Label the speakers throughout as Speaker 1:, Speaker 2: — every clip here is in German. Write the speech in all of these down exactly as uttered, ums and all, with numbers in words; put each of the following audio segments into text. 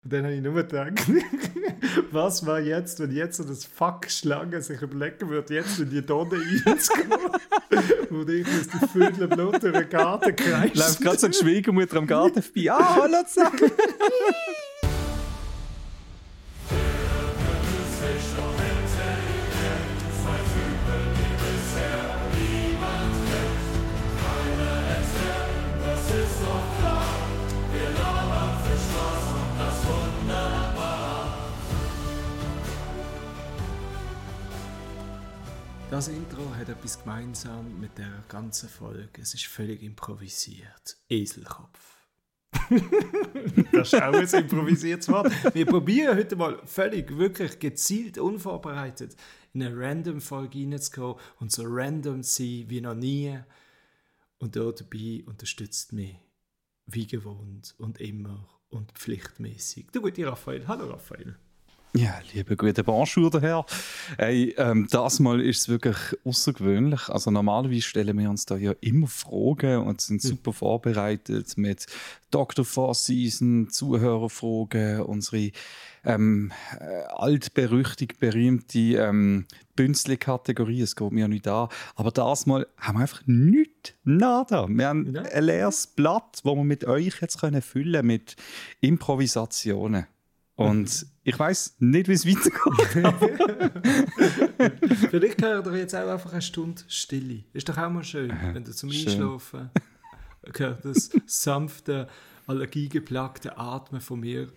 Speaker 1: Und dann habe ich nur gedacht, was war jetzt, wenn jetzt so das Fuck-Schlange sich überlegen würde, jetzt in die Donne reinzugehen, wo ich das die Viertel Blut durch den Garten kreist.
Speaker 2: Läuft gerade so eine Schwiegermutter am Garten vorbei. Ah, hallo zusammen!
Speaker 1: Das Intro hat etwas gemeinsam mit der ganzen Folge. Es ist völlig improvisiert. Eselkopf. Das ist auch ein improvisiertes Wort. Wir probieren heute mal völlig, wirklich gezielt, unvorbereitet in eine Random-Folge reinzukommen und so random zu sein wie noch nie. Und dort dabei unterstützt mich wie gewohnt und immer und pflichtmäßig. Du gute Raphael. Hallo Raphael.
Speaker 2: Ja, liebe gute Bonjour daher. Hey, ähm, das Mal ist es wirklich außergewöhnlich. Also normalerweise stellen wir uns da ja immer Fragen und sind super vorbereitet mit Doktor Four Season, Zuhörerfragen, unsere ähm, äh, altberüchtigt berühmte ähm, Bünzli-Kategorie. Es geht mir nicht an. Aber das Mal haben wir einfach nichts, nada. Wir haben ja. ein leeres Blatt, das wir mit euch jetzt können füllen mit Improvisationen. Und ich weiss nicht, wie es weitergeht.
Speaker 1: Vielleicht hört ihr jetzt auch einfach eine Stunde Stille. Ist doch auch mal schön, äh, wenn du zum schön. Einschlafen hört das sanfte, allergiegeplagte Atmen von mir.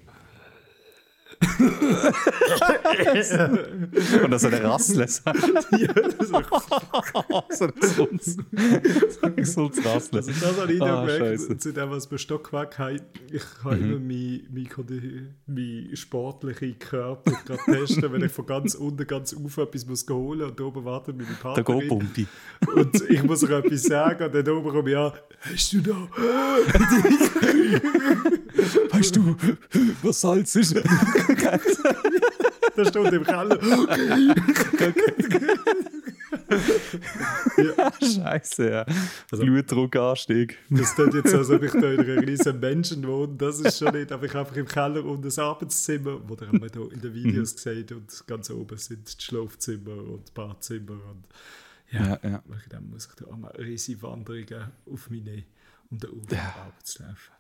Speaker 2: Und das so eine Rassel. Ja, so ein gesundes Rassel.
Speaker 1: Also das habe ich ah, gemerkt, zu dem, was bei Stockwerk habe. Ich kann mhm. immer meinen mein sportlichen Körper gerade testen, wenn ich von ganz unten ganz auf etwas muss holen und oben wartet meine Partnerin.
Speaker 2: Der Go-Pumpi.
Speaker 1: Und ich muss ihr etwas sagen und dann oben komme ich an, hast du da?
Speaker 2: Weißt du, was Salz ist?
Speaker 1: Das steht im Keller. Okay.
Speaker 2: Ja. Scheiße, ja. Also, Blutdruckanstieg.
Speaker 1: Das tut jetzt so, als ob ich da in einer riesen Menschen wohne. Das ist schon nicht, aber ich einfach im Keller und das Arbeitszimmer, wo ihr hier in den Videos gesehen und ganz oben sind die Schlafzimmer und die Badzimmer. Und ja, ja, ja. Dann muss ich da auch mal riesige Wanderungen auf meine, um da oben ja. Arbeit zu laufen.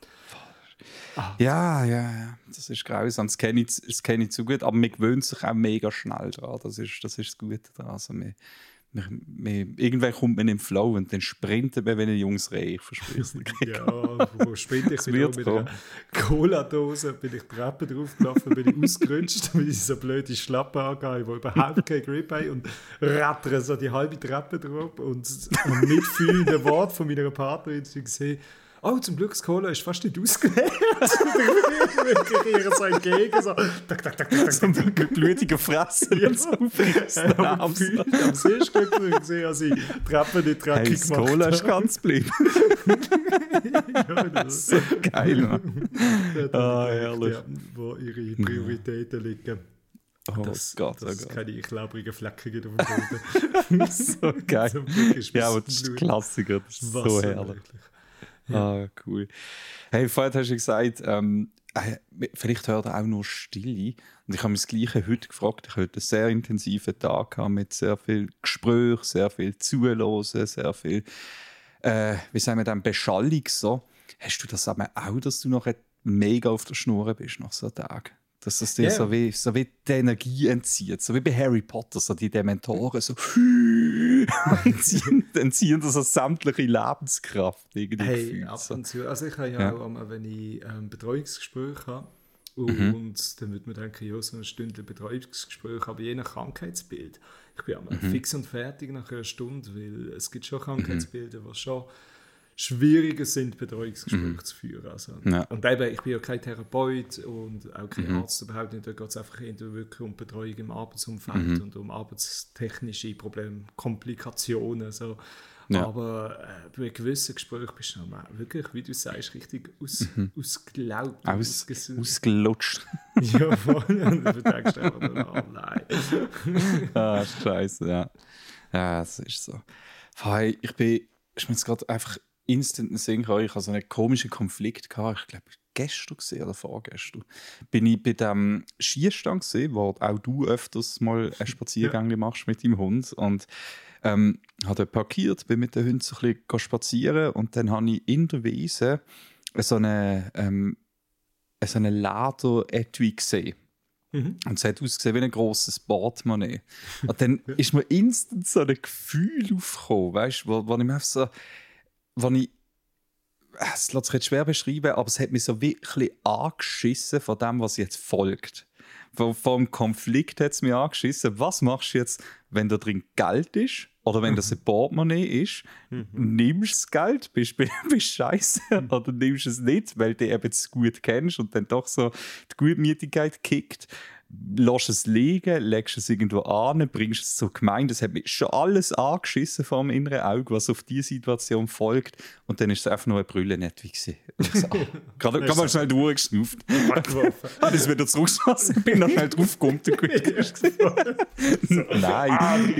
Speaker 2: Ah. Ja, ja, ja, das ist grausam. Das kenne ich, das kenne ich zu gut, aber man gewöhnt sich auch mega schnell daran. Das ist das, ist das Gute daran. Also man, man, man, irgendwann kommt man in den Flow und dann sprintet man wie ein junges Reh. Ich verspreche es dir.
Speaker 1: Ja, wo sprinte ich wieder mit einer Cola-Dose, bin ich die Treppe draufgelaufen, bin ich ausgerutscht, weil ich so blöde Schlappe angehe, die überhaupt keinen Grip haben und rattere so die halbe Treppe drauf und am mitfühlenden Wort von meiner Partnerin zu sehen, oh, zum Glück, das Cola ist fast nicht ausgeleert. Ich ihr so entgegen, so tak, tak, tak, tak,
Speaker 2: so eine blutige Fresse.
Speaker 1: Ja, so am Seestück gesehen, als ich Treppe nicht dreckig
Speaker 2: hey, gemacht habe. Das Cola ist ganz blieb.
Speaker 1: Ja, das
Speaker 2: ist so geil, Mann.
Speaker 1: Ah, herrlich. Ja, wo ihre Prioritäten liegen.
Speaker 2: Oh
Speaker 1: das,
Speaker 2: Gott,
Speaker 1: das
Speaker 2: oh Gott.
Speaker 1: Keine klebrigen Flecken auf dem Boden.
Speaker 2: So geil. So ja, aber das ist ein Klassiker. Das ist so herrlich. Ja. Ah, cool. Hey, vorhin hast du gesagt, ähm, äh, vielleicht hört er auch nur Stille. Und ich habe mich das Gleiche heute gefragt. Ich hatte einen sehr intensiven Tag mit sehr viel Gespräch, sehr viel Zuhören, sehr viel, äh, wie sagen wir dann, Beschallung. So. Hast du das aber auch, dass du noch mega auf der Schnur bist nach so einem Tag? Dass das dir yeah. so, wie, so wie die Energie entzieht. So wie bei Harry Potter, so die Dementoren so entziehen, entziehen das als sämtliche Lebenskraft. Irgendwie
Speaker 1: hey,
Speaker 2: gefühlt,
Speaker 1: ab
Speaker 2: so.
Speaker 1: und zu. Also ich habe ja, ja. auch einmal, wenn ich ähm, Betreuungsgespräche habe und mhm. dann würde man denken, ja, so eine Stunde Betreuungsgespräch, aber je nach Krankheitsbild. Ich bin einmal mhm. fix und fertig nach einer Stunde, weil es gibt schon Krankheitsbilder, die schon schwieriger sind, Betreuungsgespräche mhm. zu führen. Also,
Speaker 2: ja.
Speaker 1: Und eben, ich bin ja kein Therapeut und auch kein mhm. Arzt überhaupt nicht. Da geht es einfach wirklich um Betreuung im Arbeitsumfeld mhm. und um arbeitstechnische Probleme, Komplikationen. So. Ja. Aber äh, bei gewissen Gesprächen bist du noch wirklich, wie du sagst, richtig aus, mhm. ausgelaugt.
Speaker 2: Aus, ausgelutscht.
Speaker 1: Ja, voll. Und du denkst einfach, oh nein.
Speaker 2: Ah, scheiße, ja. Ja, das ist so. Ich bin, ich bin jetzt gerade einfach instant einen Sinn gehabt. Ich hatte so einen komischen Konflikt gehabt. Ich glaube, gestern gesehen oder vorgestern. Bin ich bei dem Skistand gesehen, wo auch du öfters mal einen Spaziergang ja. machst mit deinem Hund. Und ähm, habe parkiert, bin mit dem Hund so ein bisschen spazieren und dann habe ich in der Wiese so eine, ähm, so eine Leder-Etui gesehen. Mhm. Und es hat ausgesehen wie ein grosses Portemonnaie. Und dann ist mir instant so ein Gefühl aufgekommen, weißt, wo, wo ich mir einfach so, wo ich, es lässt sich jetzt schwer beschreiben, aber es hat mich so wirklich angeschissen von dem, was jetzt folgt. Vom, vom Konflikt hat es mich angeschissen. Was machst du jetzt, wenn da drin Geld ist? Oder wenn das ein Portemonnaie ist, mhm. nimmst du das Geld, bist du scheiße, oder nimmst du es nicht, weil du eben zu gut kennst und dann doch so die Gutmütigkeit kickt. Lässt es liegen, legst es irgendwo an, bringst es zur Gemeinde. Das hat mich schon alles angeschissen vor dem inneren Auge, was auf diese Situation folgt. Und dann ist es einfach nur eine Brille nicht wie gewesen. So, oh, gerade gerade mal schnell durchgeschnauft. Habe es wieder zurückgelassen, bin noch schnell draufgekommen. Nein.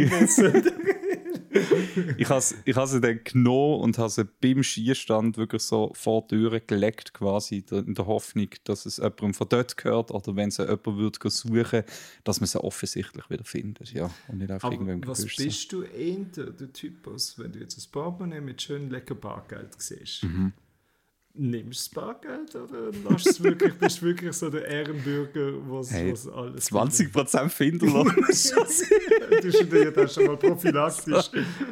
Speaker 2: ich habe ich sie dann genommen und habe sie beim Skistand wirklich so vor die Türe gelegt, quasi in der Hoffnung, dass es jemandem von dort gehört oder wenn sie jemand würde suchen, dass man sie offensichtlich wieder findet. Ja, und nicht einfach irgendwann
Speaker 1: was bist du eher der Typus, wenn du jetzt ein Portemonnaie mit schön lecker Bargeld siehst? Mhm. Nimmst du das Bargeld oder lässt es wirklich, bist du wirklich so der Ehrenbürger, was,
Speaker 2: hey,
Speaker 1: was alles
Speaker 2: zwanzig Prozent finden lassen?
Speaker 1: Du studierst ja schon mal prophylaktisch.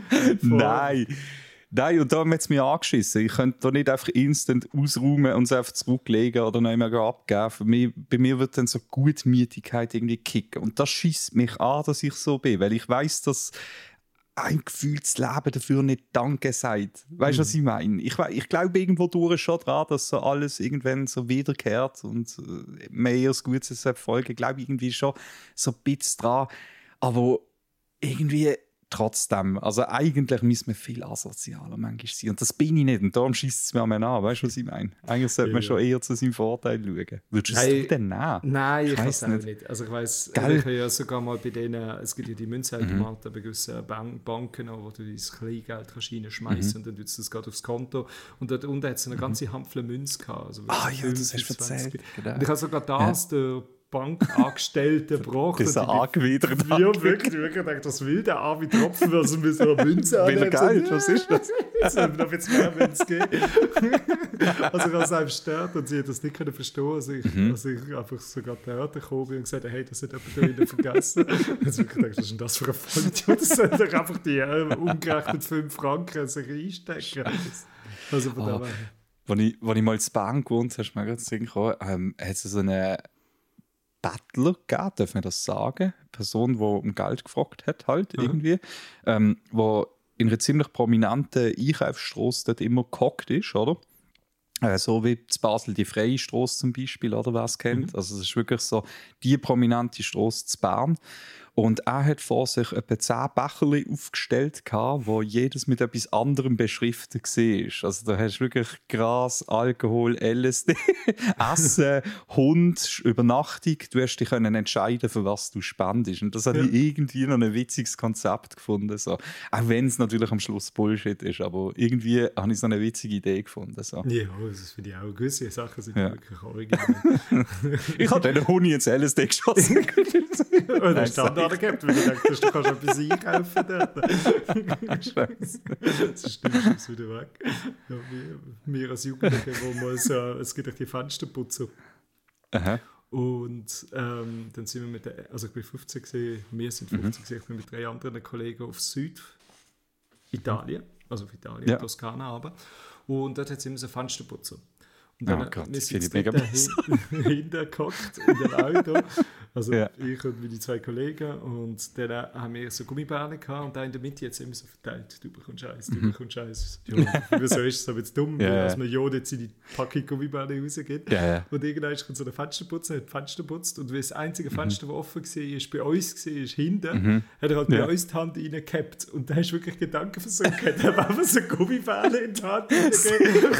Speaker 2: Nein. Nein, und da hat es mich angeschissen. Ich könnte da nicht einfach instant ausräumen und es einfach zurücklegen oder noch immer abgeben. Für mich, bei mir wird dann so Gutmütigkeit irgendwie kicken. Und das schießt mich an, dass ich so bin, weil ich weiss, dass ein gefühltes Leben dafür nicht Danke sagt. Weißt du, mhm. was ich meine? Ich, ich glaube irgendwo durch schon daran, dass so alles irgendwann so wiederkehrt und mehr als Gutes folgen. Ich glaube irgendwie schon so ein bisschen dran. Aber irgendwie trotzdem, also eigentlich müssen wir viel asozialer manchmal sein. Und das bin ich nicht. Und darum schießt es mir an. Weißt du, was ich meine? Eigentlich sollte man ja, schon eher zu seinem Vorteil schauen. Würdest du es denn nehmen?
Speaker 1: Nein, ich, ich weiß es nicht. nicht. Also ich weiss, ich habe ja sogar mal bei denen, es gibt ja die Münzautomaten mhm. bei gewissen Bank- Banken, wo du dein Kleingeld reinschmeißen mhm. und dann tust du das gerade aufs Konto. Und dort unten hat es eine ganze mhm. Handvoll Münze gehabt. Also
Speaker 2: ah ja, das hast du erzählt.
Speaker 1: Genau. Und ich habe sogar das, ja. der Bankangestellte braucht.
Speaker 2: Das ist angewidert.
Speaker 1: Ja, wirklich, wirklich. Ich dachte, das will der arme Tropfen, weil sie mir so eine Münze
Speaker 2: annehmen. Will Geld, was ist das?
Speaker 1: Jetzt haben wir noch jetzt mehr Münze geben. Also ich habe es einem gestört und sie hat das nicht können verstehen. Also ich, mhm. also ich einfach sogar die Hörte gekommen bin und gesagt, hey, das hat jemand da vergessen. Also ich dachte, was ist denn das für ein Vollidiot? Das sind doch einfach die äh, umgerechnet fünf Franken sich einstecken. Also von
Speaker 2: oh, Als ich, als ich mal in Bern gewohnt habe, hast du mir gerade gekommen, ähm, hat es so eine Bettler gegeben, darf man das sagen? Eine Person, die um Geld gefragt hat, halt mhm. irgendwie. Ähm, wo in einer ziemlich prominenten Einkaufsstrasse dort immer gehockt ist, oder? Äh, so wie in Basel die Freie Strasse zum Beispiel, oder wer es kennt. Mhm. Also es ist wirklich so die prominente Strasse zu Bern. Und er hat vor sich etwa zehn Becherchen aufgestellt, wo jedes mit etwas anderem beschriftet war. Also da hast du wirklich Gras, Alkohol, L S D, Essen, Hund, Übernachtung. Du hast dich können entscheiden, für was du spendest. Und das habe ja. ich irgendwie noch ein witziges Konzept gefunden. So. Auch wenn es natürlich am Schluss Bullshit ist, aber irgendwie habe ich so eine witzige Idee gefunden. So.
Speaker 1: Ja, das finde ich auch. Gewisse Sachen sind ja. wirklich original.
Speaker 2: Ich habe den Hund ins L S D geschossen.
Speaker 1: Und der Standard gehabt, weil du denkst, du kannst etwas einkaufen dort.
Speaker 2: Scheiße.
Speaker 1: Das stimmt, ist wieder weg. Ja, wir, wir als Jugendliche, wo man so, es gibt auch die Fensterputzer.
Speaker 2: Aha.
Speaker 1: Und ähm, dann sind wir mit der, also ich bin fünfzehn gewesen, wir sind fünfzehn gewesen, ich bin mit drei anderen Kollegen auf Süditalien, also auf Italien, ja. Toskana aber. Und dort hat es immer so Fensterputzer. Und dann
Speaker 2: oh Gott,
Speaker 1: wir sind mega hinten gehockt in dem Auto. Also ja. ich und meine zwei Kollegen. Und dann haben wir so Gummibärchen gehabt und da in der Mitte jetzt immer so verteilt. Du bekommst Eis, du mhm. bekommst Eis. Ja, wieso ist es so jetzt dumm, ja. dass man ja jetzt in die Packung Gummibärchen rausgeht.
Speaker 2: Ja, ja.
Speaker 1: Und irgendwann kommt so ein Fensterputzer, hat Fenster putzt und weil das einzige Fenster, das mhm. offen war, ist bei uns war, ist hinten, mhm. hat er halt ja. bei uns die Hand reingehabt. Und da hast du wirklich Gedanken versunken. Er hat einfach so Gummibärchen in die Hand gegeben.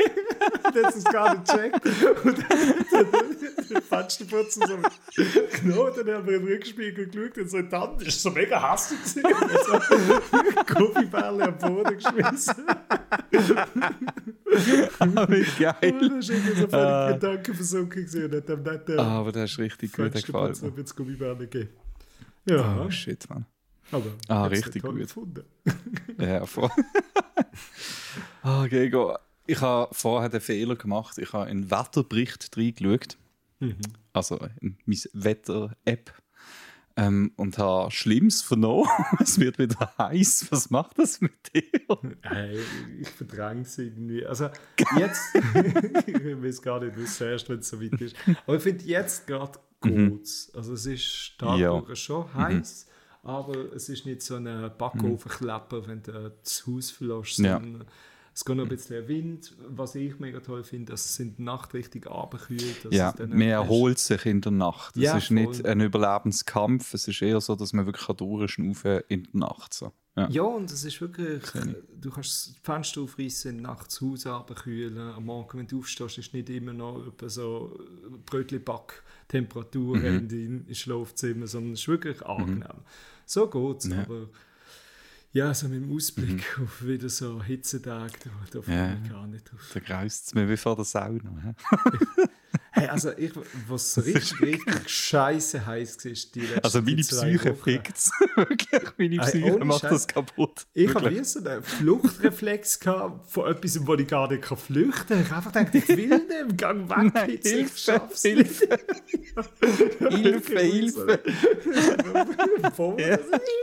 Speaker 1: Das ist es gar nicht gecheckt. Und dann den Fensterputzer so genau, dann haben wir im Rückspiegel geschaut und so in die Hand ist so mega hastig gewesen. So Gummibärchen am Boden geschmissen.
Speaker 2: Ah, wie geil.
Speaker 1: Oh, das war irgendwie so völlig
Speaker 2: Ah.
Speaker 1: Gedankenversunken gewesen und hat dem nicht den
Speaker 2: Ah, aber das ist richtig gut, der gefällt
Speaker 1: Fensterputzer
Speaker 2: mir.
Speaker 1: mit Gummibärchen gegeben. Ja,
Speaker 2: Oh shit, Mann.
Speaker 1: aber
Speaker 2: Ah,
Speaker 1: hab's
Speaker 2: richtig
Speaker 1: toll
Speaker 2: gut.
Speaker 1: gefunden.
Speaker 2: Ja, voll. Ah, Gregor, ich habe vorher den Fehler gemacht. Ich habe in den Wetterbericht reingeschaut.
Speaker 1: Mhm.
Speaker 2: Also in meine Wetter-App. Ähm, und habe Schlimmes vernommen. Es wird wieder heiß. Was macht das mit dir?
Speaker 1: Hey, ich verdränge es irgendwie. Also jetzt, ich weiß gar nicht, wie es erst, wenn es so weit ist. Aber ich finde jetzt gerade gut. Also es ist
Speaker 2: Ja.
Speaker 1: dadurch schon heiß, aber es ist nicht so ein Backofenklepper, wenn du das Haus verlässt.
Speaker 2: Ja.
Speaker 1: sondern Es geht noch ein bisschen Wind. Was ich mega toll finde, dass es in der Nacht richtig abkühlt. dass
Speaker 2: Ja,
Speaker 1: es dann
Speaker 2: man
Speaker 1: hast-
Speaker 2: erholt sich in der Nacht. Es
Speaker 1: Ja,
Speaker 2: ist nicht
Speaker 1: voll.
Speaker 2: ein Überlebenskampf. Es ist eher so, dass man wirklich durchschnaufen in der Nacht. So. Ja.
Speaker 1: Ja, und es ist wirklich,
Speaker 2: Kenn
Speaker 1: du kannst das Fenster aufreißen, nachts das Haus abkühlen. Am Morgen, wenn du aufstehst, ist nicht immer noch etwa so Brötli-Back-Temperatur
Speaker 2: Mhm.
Speaker 1: in deinem Schlafzimmer, sondern es ist wirklich angenehm. So geht es,
Speaker 2: Ja.
Speaker 1: aber ja, so mit dem Ausblick auf wieder so Hitzetage, da, da freue
Speaker 2: Ja.
Speaker 1: ich mich gar nicht drauf.
Speaker 2: Da graust es mir wie vor der Sauna. hä?
Speaker 1: Hey, also ich, was so richtig, richtig scheiße heiß war, die letzten
Speaker 2: Also meine
Speaker 1: zwei
Speaker 2: Psyche
Speaker 1: Wochen.
Speaker 2: fickt es. Wirklich, meine
Speaker 1: Ey,
Speaker 2: Psyche
Speaker 1: ohne
Speaker 2: macht
Speaker 1: Scheiß.
Speaker 2: das kaputt.
Speaker 1: Ich
Speaker 2: Wirklich.
Speaker 1: habe wie so einen Fluchtreflex gehabt von etwas, wo ich gar nicht flüchten kann. Ich habe einfach gedacht, ich will nicht, gang weg,
Speaker 2: Nein,
Speaker 1: jetzt, ich
Speaker 2: Hilfe,
Speaker 1: schaff's
Speaker 2: Hilfe.
Speaker 1: nicht.
Speaker 2: Hilfe, Hilfe.
Speaker 1: Voll,
Speaker 2: Ja.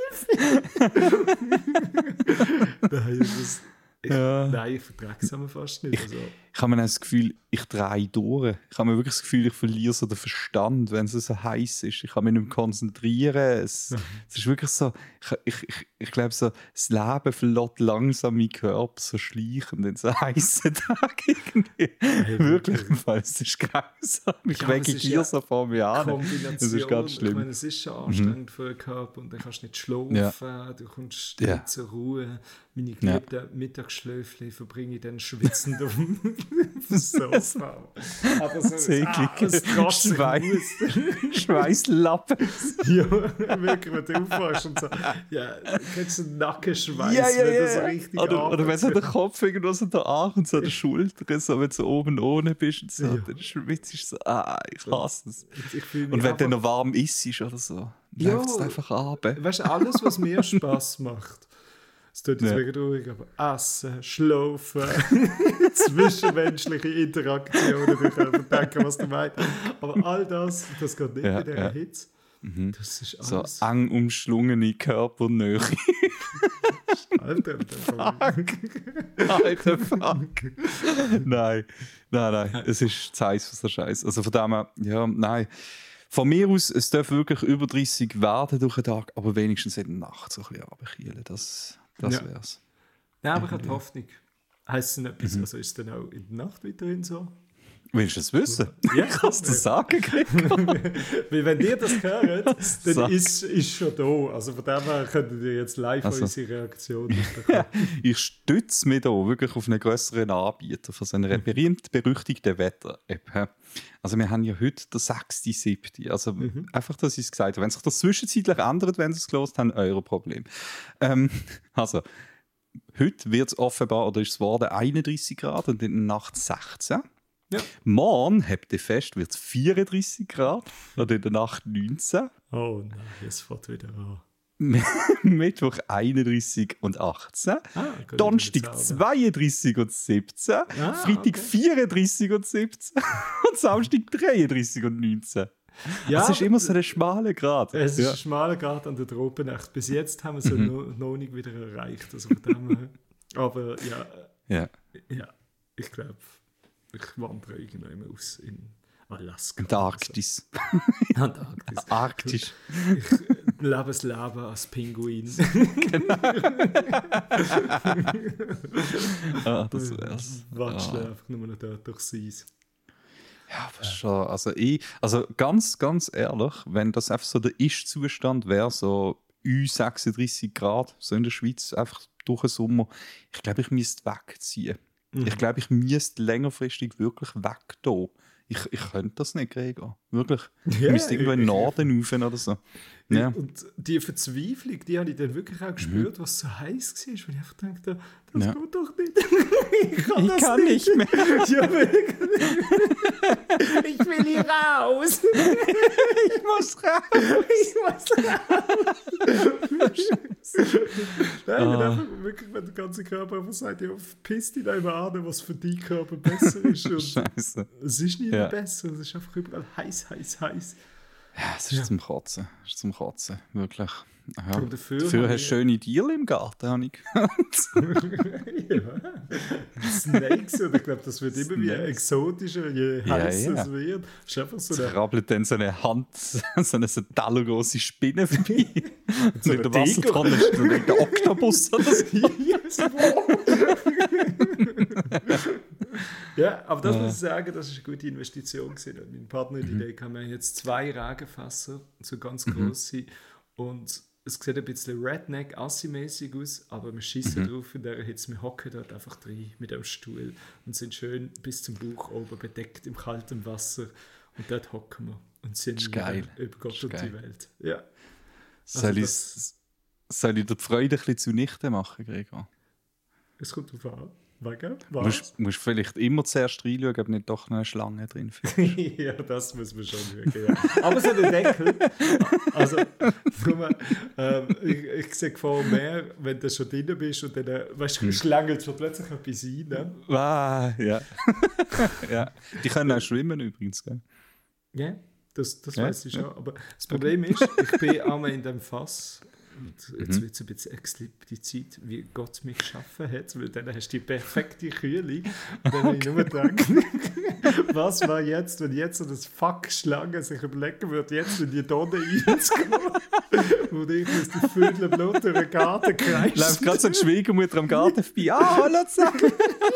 Speaker 1: Nein, das, ich,
Speaker 2: Ja.
Speaker 1: nein, ich vertrage es aber fast nicht. Also,
Speaker 2: Ich habe mir das Gefühl, ich drehe durch. Ich habe mir wirklich das Gefühl, ich verliere so den Verstand, wenn es so heiß ist. Ich kann mich nicht mehr konzentrieren. Es, es ist wirklich so, ich, ich, ich, ich glaube, so, das Leben verlässt langsam meinen Körper so schleichend in so heißen Tagen.
Speaker 1: Hey,
Speaker 2: wirklich,
Speaker 1: wirklich.
Speaker 2: im Fall, es ist grausam. Ich
Speaker 1: Ja, aber es
Speaker 2: wege
Speaker 1: ist
Speaker 2: hier
Speaker 1: ja
Speaker 2: so vor mir an.
Speaker 1: Kombination,
Speaker 2: Das ist ganz
Speaker 1: ich
Speaker 2: schlimm.
Speaker 1: meine, es ist schon anstrengend für den Körper und dann kannst du nicht schlafen,
Speaker 2: Ja.
Speaker 1: du kommst
Speaker 2: Ja.
Speaker 1: nicht zur Ruhe. Meine geliebten Mittagsschläfchen verbringe ich dann schwitzend auf dem auf dem Sofa. Aber so
Speaker 2: Das eklige
Speaker 1: ah, es kratzt sich
Speaker 2: Schweiß- Schweißlappen.
Speaker 1: Ja, wirklich, wenn du aufwachst und so, ja, kennst du den Nackenschweiß,
Speaker 2: Ja, ja,
Speaker 1: wenn
Speaker 2: ja.
Speaker 1: du so richtig
Speaker 2: Oder, oder wenn so der
Speaker 1: arbeitet?
Speaker 2: Kopf irgendwo so da an und so an der Schulter, so wenn du so oben ohne bist und so,
Speaker 1: Ja.
Speaker 2: dann schwitzt du so, ah, ich hasse es.
Speaker 1: Ich fühle mich
Speaker 2: Und wenn du
Speaker 1: einfach-
Speaker 2: noch warm isst oder so,
Speaker 1: Ja.
Speaker 2: läuft es einfach ab.
Speaker 1: Weißt du, alles, was mir Spaß macht, es tut jetzt
Speaker 2: Ja.
Speaker 1: wegen ruhig, aber Essen, Schlafen, zwischenmenschliche Interaktionen, ich kann denken, was du meinst. Aber all das, das geht nicht
Speaker 2: Ja,
Speaker 1: bei dieser
Speaker 2: ja.
Speaker 1: Hitze. Das ist
Speaker 2: So
Speaker 1: alles.
Speaker 2: eng umschlungene Körpernähe.
Speaker 1: Alter,
Speaker 2: Alter, fuck. Nein, nein, nein, es ist zu heiß für so Scheiß. Also von dem her, ja, nein. Von mir aus, es darf wirklich über dreißig werden durch den Tag, aber wenigstens in der Nacht so ein bisschen runterkühlen. Das, das
Speaker 1: Ja.
Speaker 2: wär's.
Speaker 1: Nein, aber ich habe die Hoffnung. Heisst es denn etwas, also ist es dann auch in der Nacht weiterhin so?
Speaker 2: Willst du es wissen?
Speaker 1: Ja.
Speaker 2: Kannst du das sagen, Gregor?
Speaker 1: Weil wenn ihr das hört, dann
Speaker 2: Sag.
Speaker 1: ist es schon da. Also von dem her könntet ihr jetzt live
Speaker 2: Also.
Speaker 1: unsere Reaktion bekommen.
Speaker 2: Ich stütze mich da wirklich auf einen grösseren Anbieter von so einer berühmt-berüchtigten Wetter-App. hä? Also wir haben ja heute den sechsten siebten Also einfach, dass ich es gesagt habe. Wenn sich das zwischenzeitlich ändert, wenn Sie es gelesen haben, euer Problem. Ähm, also, heute wird es offenbar, oder ist es geworden, einunddreißig Grad und in der Nacht sechzehn.
Speaker 1: Ja.
Speaker 2: Morgen, habt ihr fest, wird es vierunddreißig Grad und in der Nacht neunzehn.
Speaker 1: Oh nein, es fährt wieder an.
Speaker 2: Mittwoch einunddreißig und achtzehn.
Speaker 1: Ah, gut,
Speaker 2: Donnerstag
Speaker 1: wieder
Speaker 2: zweiunddreißig und siebzehn.
Speaker 1: Ah,
Speaker 2: Freitag
Speaker 1: okay.
Speaker 2: vierunddreißig und siebzehn. Und Samstag dreiunddreißig und neunzehn.
Speaker 1: Ja,
Speaker 2: Es ist immer so ein schmaler Grad.
Speaker 1: Es ist
Speaker 2: Ja.
Speaker 1: ein schmaler Grad an der Tropennacht. Bis jetzt haben wir es
Speaker 2: Mhm.
Speaker 1: noch, noch nicht wieder erreicht. Also von dem her. Aber ja,
Speaker 2: Ja.
Speaker 1: ja, ich glaube, ich wandere irgendwann aus in Alaska.
Speaker 2: Und der Arktis.
Speaker 1: Also. Antarktis.
Speaker 2: Arktisch.
Speaker 1: Ich lebe das Leben als Pinguin.
Speaker 2: Ah, das wär's.
Speaker 1: Watschle
Speaker 2: Ah.
Speaker 1: einfach nur noch dort durchs Eis.
Speaker 2: Ja, aber schon. Also, ich, also ganz, ganz ehrlich, wenn das einfach so der Ist-Zustand wäre, so U sechsunddreißig Grad, so in der Schweiz, einfach durch den Sommer, ich glaube, ich müsste wegziehen.
Speaker 1: Mhm.
Speaker 2: Ich glaube, ich müsste längerfristig wirklich weg da. Ich, ich könnte das nicht, Gregor. Wirklich.
Speaker 1: Ja,
Speaker 2: Du müsst irgendwo in den
Speaker 1: ich-
Speaker 2: Norden rauf oder so. Ja.
Speaker 1: Und die Verzweiflung, die habe ich dann wirklich auch gespürt, was so heiß war, weil ich einfach dachte, das
Speaker 2: Ja.
Speaker 1: geht doch nicht. ich kann,
Speaker 2: Ich
Speaker 1: das
Speaker 2: kann nicht mehr.
Speaker 1: Ja, wirklich. Ich will hier raus.
Speaker 2: Ich muss raus.
Speaker 1: Ich muss raus. Nein,
Speaker 2: Ah.
Speaker 1: wenn einfach wirklich, wenn der ganze Körper einfach sagt, ja, piss dich nicht mehr an, was für deinen Körper besser ist. Und
Speaker 2: Scheiße.
Speaker 1: es ist nie
Speaker 2: Ja.
Speaker 1: besser, es ist einfach überall heiß, heiß, heiß.
Speaker 2: Ja, es ist zum Kotzen. Es ist zum Kotzen. Wirklich. Ja.
Speaker 1: Und dafür
Speaker 2: Dafür
Speaker 1: habe
Speaker 2: hast du
Speaker 1: ich-
Speaker 2: schöne Deal im Garten, habe ich gehört.
Speaker 1: ja. Snakes, und ich glaube, das wird immer wie
Speaker 2: Snakes.
Speaker 1: exotischer, je
Speaker 2: Ja,
Speaker 1: heißer
Speaker 2: ja.
Speaker 1: es wird. Es ist einfach so
Speaker 2: Es
Speaker 1: eine,
Speaker 2: krabbelt dann so eine Hand, so eine so große Spinne vorbei.
Speaker 1: so
Speaker 2: Und in
Speaker 1: eine
Speaker 2: der Wassertonne ist dann der Oktopus oder so.
Speaker 1: Yes, ja, aber das muss ich sagen, das ist eine gute Investition gewesen. Und mein Partner hat die Idee kam, wir haben jetzt zwei Regenfässer, so ganz grosse, und es sieht ein bisschen Redneck, Assi-mäßig aus, aber wir schießen drauf in der Hitze, wir hocken dort einfach drin mit dem Stuhl und sind schön bis zum Bauch oben bedeckt im kalten Wasser, und dort hocken wir und sind
Speaker 2: ist geil.
Speaker 1: über Gott
Speaker 2: Ist
Speaker 1: und die
Speaker 2: geil.
Speaker 1: Welt. Ja.
Speaker 2: Soll, ich,
Speaker 1: das-
Speaker 2: soll ich dir die Freude ein bisschen zunichte machen, Gregor?
Speaker 1: Es kommt drauf an. Wegen?
Speaker 2: Du
Speaker 1: Was?
Speaker 2: musst, musst vielleicht immer zuerst reinschauen, ob nicht doch noch eine Schlange drin findest.
Speaker 1: Ja, das muss man schon schauen. Ja. Aber so der Deckel. Also, darum, ähm, ich, ich sehe Gefahr mehr, wenn du schon drin bist und dann, äh, weißt du, schlängelt schon plötzlich etwas rein. Ne?
Speaker 2: Ah, ja. ja. Die können auch schwimmen übrigens, gell?
Speaker 1: Ja, das, das
Speaker 2: Ja,
Speaker 1: weiß ich schon. Aber das Problem ist, ich bin einmal in dem Fass. Und jetzt wird es ein bisschen explizit, wie Gott mich geschaffen hat, weil dann hast du die perfekte Kühle. Und dann habe ich nur gedacht, was war jetzt, wenn jetzt so das Fuck-Schlange sich überlegen würde, jetzt in die Donne reinzugehen, und ich muss die Vögel blut durch den Garten kreisen.
Speaker 2: Läuft gerade so eine Schwiegermutter am Garten vorbei. Ah, hallo zusammen!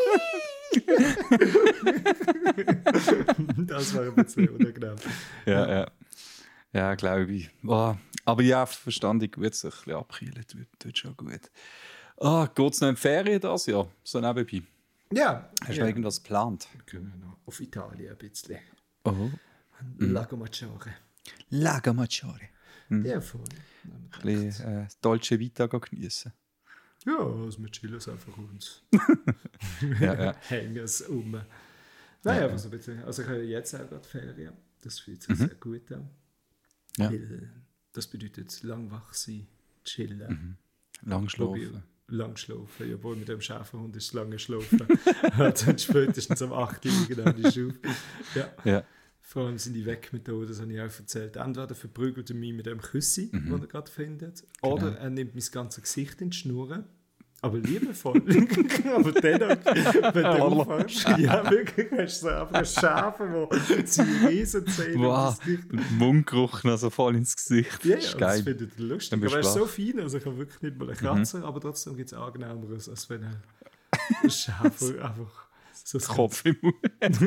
Speaker 1: Das war ein bisschen unangenehm.
Speaker 2: Ja, ja. Ja, glaube ich. Oh, aber ja, verstandig gut, sich ein bisschen abkühlen, tut, tut schon gut. Ah, geht es noch in die Ferien das Jahr? So nebenbei.
Speaker 1: Ja,
Speaker 2: Hast
Speaker 1: ja.
Speaker 2: du irgendwas geplant?
Speaker 1: Wir können noch auf Italien ein bisschen.
Speaker 2: Oh.
Speaker 1: Lago Maggiore.
Speaker 2: Lago Maggiore.
Speaker 1: Ja, voll.
Speaker 2: Ein bisschen äh, Dolce Vita geniessen.
Speaker 1: Ja, also wir chillen es einfach uns.
Speaker 2: Ja, ja.
Speaker 1: Hängen es um. Nein,
Speaker 2: Ja,
Speaker 1: aber so ein bisschen. Also ich habe jetzt auch gerade Ferien. Das fühlt sich sehr gut an.
Speaker 2: Ja.
Speaker 1: Weil das bedeutet lang wach sein, chillen,
Speaker 2: Mhm. Lang schlafen.
Speaker 1: lang schlafen. Ja, wohl mit dem Schäferhund ist es lange schlafen. Dann spätestens um acht Uhr irgendwann ist es auf. Ja.
Speaker 2: Ja.
Speaker 1: Vor allem sind die Wegmethoden, das habe ich auch erzählt. Entweder verprügelt er mich mit dem Küssi,
Speaker 2: Mhm.
Speaker 1: den er gerade findet,
Speaker 2: Genau.
Speaker 1: oder er nimmt mein ganzes Gesicht in die Schnur. Aber liebevoll. Aber dennoch, wenn du anfängst, ja, wirklich, hast du so einfach ein Schafe, die seine Riesenzähne
Speaker 2: Wow, Mundgeruch noch so voll ins Gesicht.
Speaker 1: Ja,
Speaker 2: Das
Speaker 1: ja,
Speaker 2: ist
Speaker 1: das
Speaker 2: geil.
Speaker 1: findet er lustig.
Speaker 2: Dann bist
Speaker 1: Aber er ist
Speaker 2: du
Speaker 1: so fein, also ich habe wirklich nicht mal einen Kratzer, aber trotzdem gibt es angenehmeres, als wenn ein Schaf einfach so
Speaker 2: Das Kopf im Mund.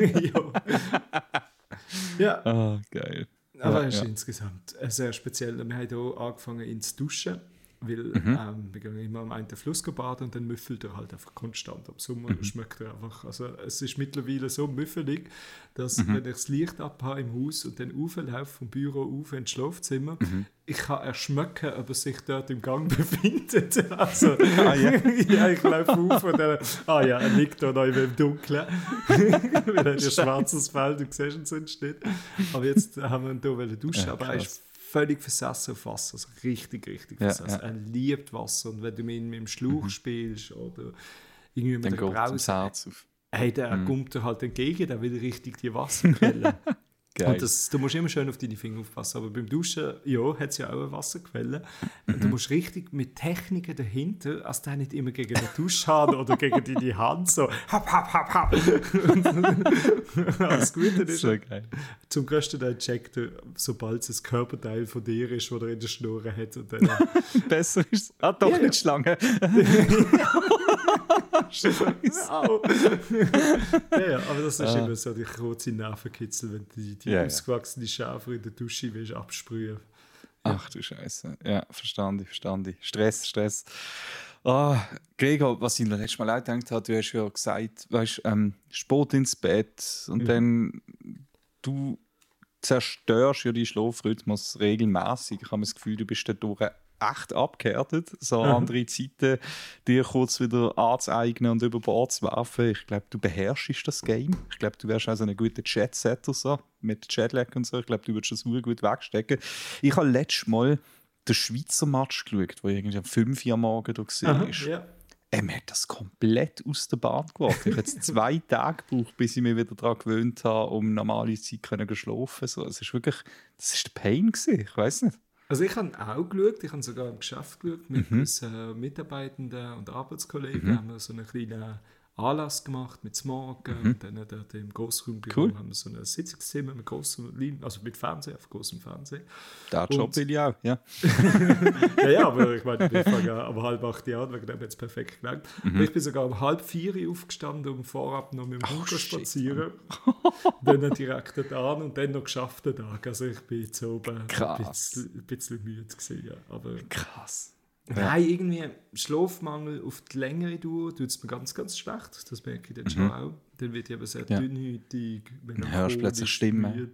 Speaker 1: ja. Ja,
Speaker 2: Ah, geil.
Speaker 1: aber
Speaker 2: Ja,
Speaker 1: es ist
Speaker 2: ja.
Speaker 1: insgesamt äh, sehr speziell. Wir haben hier angefangen, ihn zu duschen, weil
Speaker 2: Mhm.
Speaker 1: ähm, wir gehen immer am einen Fluss baden und dann müffelt er halt einfach konstant. Am Sommer
Speaker 2: Mhm.
Speaker 1: schmeckt er einfach. Also es ist mittlerweile so müffelig, dass
Speaker 2: Mhm.
Speaker 1: wenn ich das Licht abhabe im Haus und dann auflaufe vom Büro auf ins Schlafzimmer,
Speaker 2: Mhm.
Speaker 1: ich kann erschmecken, ob er sich dort im Gang befindet. Also,
Speaker 2: Ah, ja.
Speaker 1: ja, ich laufe auf und dann, ah ja, er liegt da noch im Dunkeln. Weil er hat ja schwarzes Fell, du siehst ihn sonst nicht. Aber jetzt haben wir ihn hier wollen duschen,
Speaker 2: Ja,
Speaker 1: aber er
Speaker 2: krass.
Speaker 1: ist völlig versessen auf Wasser, also richtig, richtig
Speaker 2: Ja,
Speaker 1: versessen.
Speaker 2: ja.
Speaker 1: Er liebt Wasser und wenn du mit ihm mit dem Schlauch spielst oder irgendwie mit
Speaker 2: Dann
Speaker 1: der
Speaker 2: geht das
Speaker 1: Brause,
Speaker 2: Herz auf.
Speaker 1: hey, der
Speaker 2: Mhm.
Speaker 1: kommt dir halt entgegen, der will richtig die Wasserquelle.
Speaker 2: Geil.
Speaker 1: Und das, du musst immer schön auf deine Finger aufpassen. Aber beim Duschen, ja, hat es ja auch eine Wasserquelle. Und du musst richtig mit Techniken dahinter, als der nicht immer gegen den Duschhahn oder gegen deine Hand so hap, hap, hap, hap. Und das Gute ist,
Speaker 2: so geil.
Speaker 1: zum größten Teil checkt er, sobald es ein Körperteil von dir ist, das er in der Schnur hat. Und dann,
Speaker 2: Besser ist es. Ah, doch
Speaker 1: Ja, ja.
Speaker 2: nicht Schlange.
Speaker 1: Au. ja, ja, aber das ist
Speaker 2: Ah.
Speaker 1: immer so die kurze Nervenkitzel, wenn du die, die
Speaker 2: Ja, ja.
Speaker 1: ausgewachsene Schafe in der Dusche willst absprühen.
Speaker 2: Ach du Scheiße. Ja, verstanden, verstanden. Stress, Stress. Ah, Gregor, was ich noch letztes Mal auch gedacht habe, du hast ja gesagt, weißt, ähm, Sport ins Bett und
Speaker 1: Mhm.
Speaker 2: dann du zerstörst ja deinen Schlafrhythmus regelmäßig. Ich habe das Gefühl, du bist dadurch echt abgehärtet, so mhm. andere Zeiten dir kurz wieder anzueignen und über Bord zu werfen. Ich glaube, du beherrschst das Game. Ich glaube, du wärst also ein guter Chat-Setter so, mit Chatlag und so. Ich glaube, du würdest das sehr gut wegstecken. Ich habe letztes Mal den Schweizer Match geschaut, der irgendwie um fünf Uhr am Morgen da war.
Speaker 1: Ja.
Speaker 2: Er hat das komplett aus der Bahn geworfen. Ich habe jetzt zwei Tage gebraucht, bis ich mich wieder daran gewöhnt habe, um normale Zeit zu schlafen. So, es ist wirklich, das war der Pain gewesen. Ich weiß nicht.
Speaker 1: Also ich habe auch geschaut, ich habe sogar im Geschäft geschaut, mit mhm. unseren Mitarbeitenden und Arbeitskollegen mhm. haben wir so einen kleinen Anlass gemacht mit Smoken mhm. und dann dort im Grossraumbüro cool. haben wir so ein Sitzungszimmer mit großem Lin- also mit Fernseher, auf großem Fernseher.
Speaker 2: Der Job will ich auch, ja.
Speaker 1: ja, ja, aber ich meine, ich fange um halb acht Uhr an, wegen dem jetzt perfekt gelangt. Mhm. Ich bin sogar um halb vier aufgestanden, um vorab noch mit dem Hund zu spazieren. Dann direkt dort an und dann noch geschafft den Tag. Also ich bin jetzt oben ein bisschen, ein bisschen müde gewesen, ja. Aber
Speaker 2: krass.
Speaker 1: Nein, ja. irgendwie Schlafmangel auf die längere Dauer tut es mir ganz, ganz schlecht. Das merke ich dann mhm. schon auch. Dann wird ich aber sehr ja. dünnhütig.
Speaker 2: Dann hörst du plötzlich Stimmen.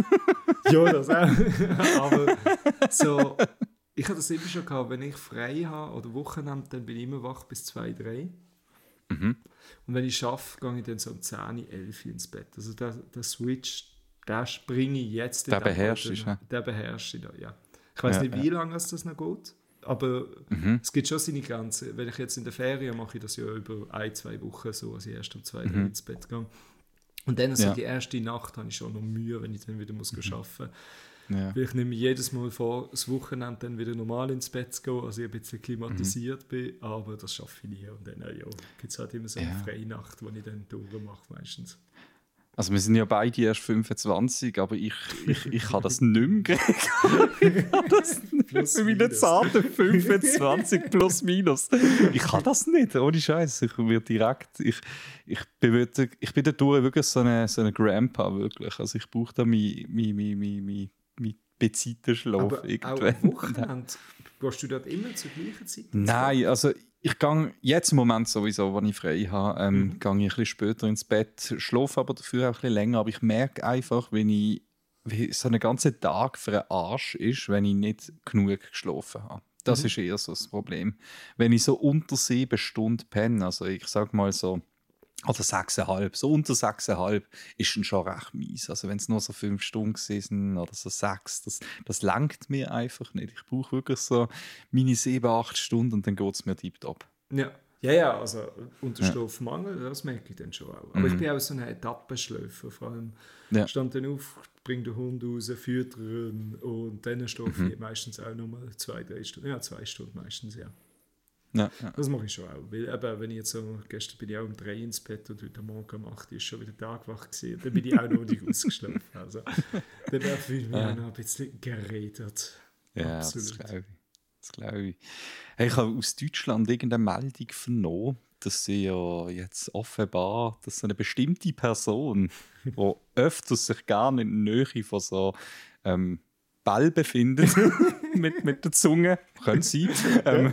Speaker 1: ja, das auch. Aber so, ich habe das immer schon gehabt, wenn ich frei habe oder Wochenende, dann bin ich immer wach bis zwei, drei.
Speaker 2: Mhm.
Speaker 1: Und wenn ich arbeite, gehe ich dann so um zehn, elf ins Bett. Also der, der Switch, den springe ich jetzt.
Speaker 2: Der beherrscht ich, ja.
Speaker 1: Der beherrscht ich da, ja. Ich weiß ja, nicht, wie ja. lange das noch geht. Aber
Speaker 2: mhm.
Speaker 1: es gibt schon seine Grenzen. Wenn ich jetzt in der Ferien mache ich das ja über ein, zwei Wochen so, also ich erst um zwei, drei mhm. ins Bett gehe. Und dann, so ja. die erste Nacht, habe ich schon noch Mühe, wenn ich dann wieder muss mhm. arbeiten muss. Ja. Weil ich nehme jedes Mal vor, das Wochenende dann wieder normal ins Bett zu gehen, also ich ein bisschen klimatisiert mhm. bin, aber das schaffe ich nie. Und dann ja, gibt es halt immer so eine ja. freie Nacht, die ich dann durchmache meistens.
Speaker 2: Also wir sind ja beide erst fünfundzwanzig, aber ich, ich, ich kann das nicht mehr kriegen. Ich kann das nicht. Plus mit meinen zarten fünfundzwanzig plus minus. Ich kann das nicht, ohne Scheiß. Ich werde direkt, ich, ich, bin, ich bin dadurch wirklich so eine, so eine Grandpa, wirklich. Also ich brauche da meinen mein, mein, mein, mein, mein bezahlten Schlaf.
Speaker 1: Aber irgendwann. Auch am Wochenende, gehst du dort immer zur gleichen Zeit?
Speaker 2: Nein, also ich gehe jetzt im Moment sowieso, wenn ich frei habe, ähm, mhm. gehe ich ein bisschen später ins Bett, schlafe aber dafür auch ein bisschen länger. Aber ich merke einfach, wenn ich, wie so einen ganzen Tag für einen Arsch ist, wenn ich nicht genug geschlafen habe. Das mhm. ist eher so das Problem. Wenn ich so unter sieben Stunden penne, also ich sage mal so, oder sechseinhalb, so unter sechseinhalb ist dann schon recht mies. Also wenn es nur so fünf Stunden sind oder so sechs, das, das langt mir einfach nicht. Ich brauche wirklich so meine sieben, acht Stunden und dann geht es mir tiptop.
Speaker 1: Ja. Ja, ja, also unter Schlafmangel, ja. das merke ich dann schon auch. Aber mhm. ich bin auch so ein Etappenschläfer. Vor allem ja. stand dann auf, bringe den Hund raus, füttern und dann schlafe mhm. ich meistens auch noch mal zwei, drei Stunden. Ja, zwei Stunden meistens, ja.
Speaker 2: Ja, ja.
Speaker 1: Das mache ich schon auch. Weil eben, wenn ich jetzt so, gestern bin ich auch um drei ins Bett und heute Morgen um acht ist schon wieder Tag wach gewesen. Dann bin ich auch noch nicht ausgeschlafen. Also, dann fühle ich mich ja. auch noch ein bisschen geredet.
Speaker 2: Ja, absolut. Das glaube ich. Das glaube ich. Hey, ich habe aus Deutschland irgendeine Meldung vernommen, dass sie ja jetzt offenbar, dass eine bestimmte Person, die öfters sich gerne in der Nähe von so ähm, Ball befindet, mit, mit der Zunge, können sie, ähm,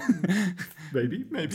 Speaker 1: maybe, maybe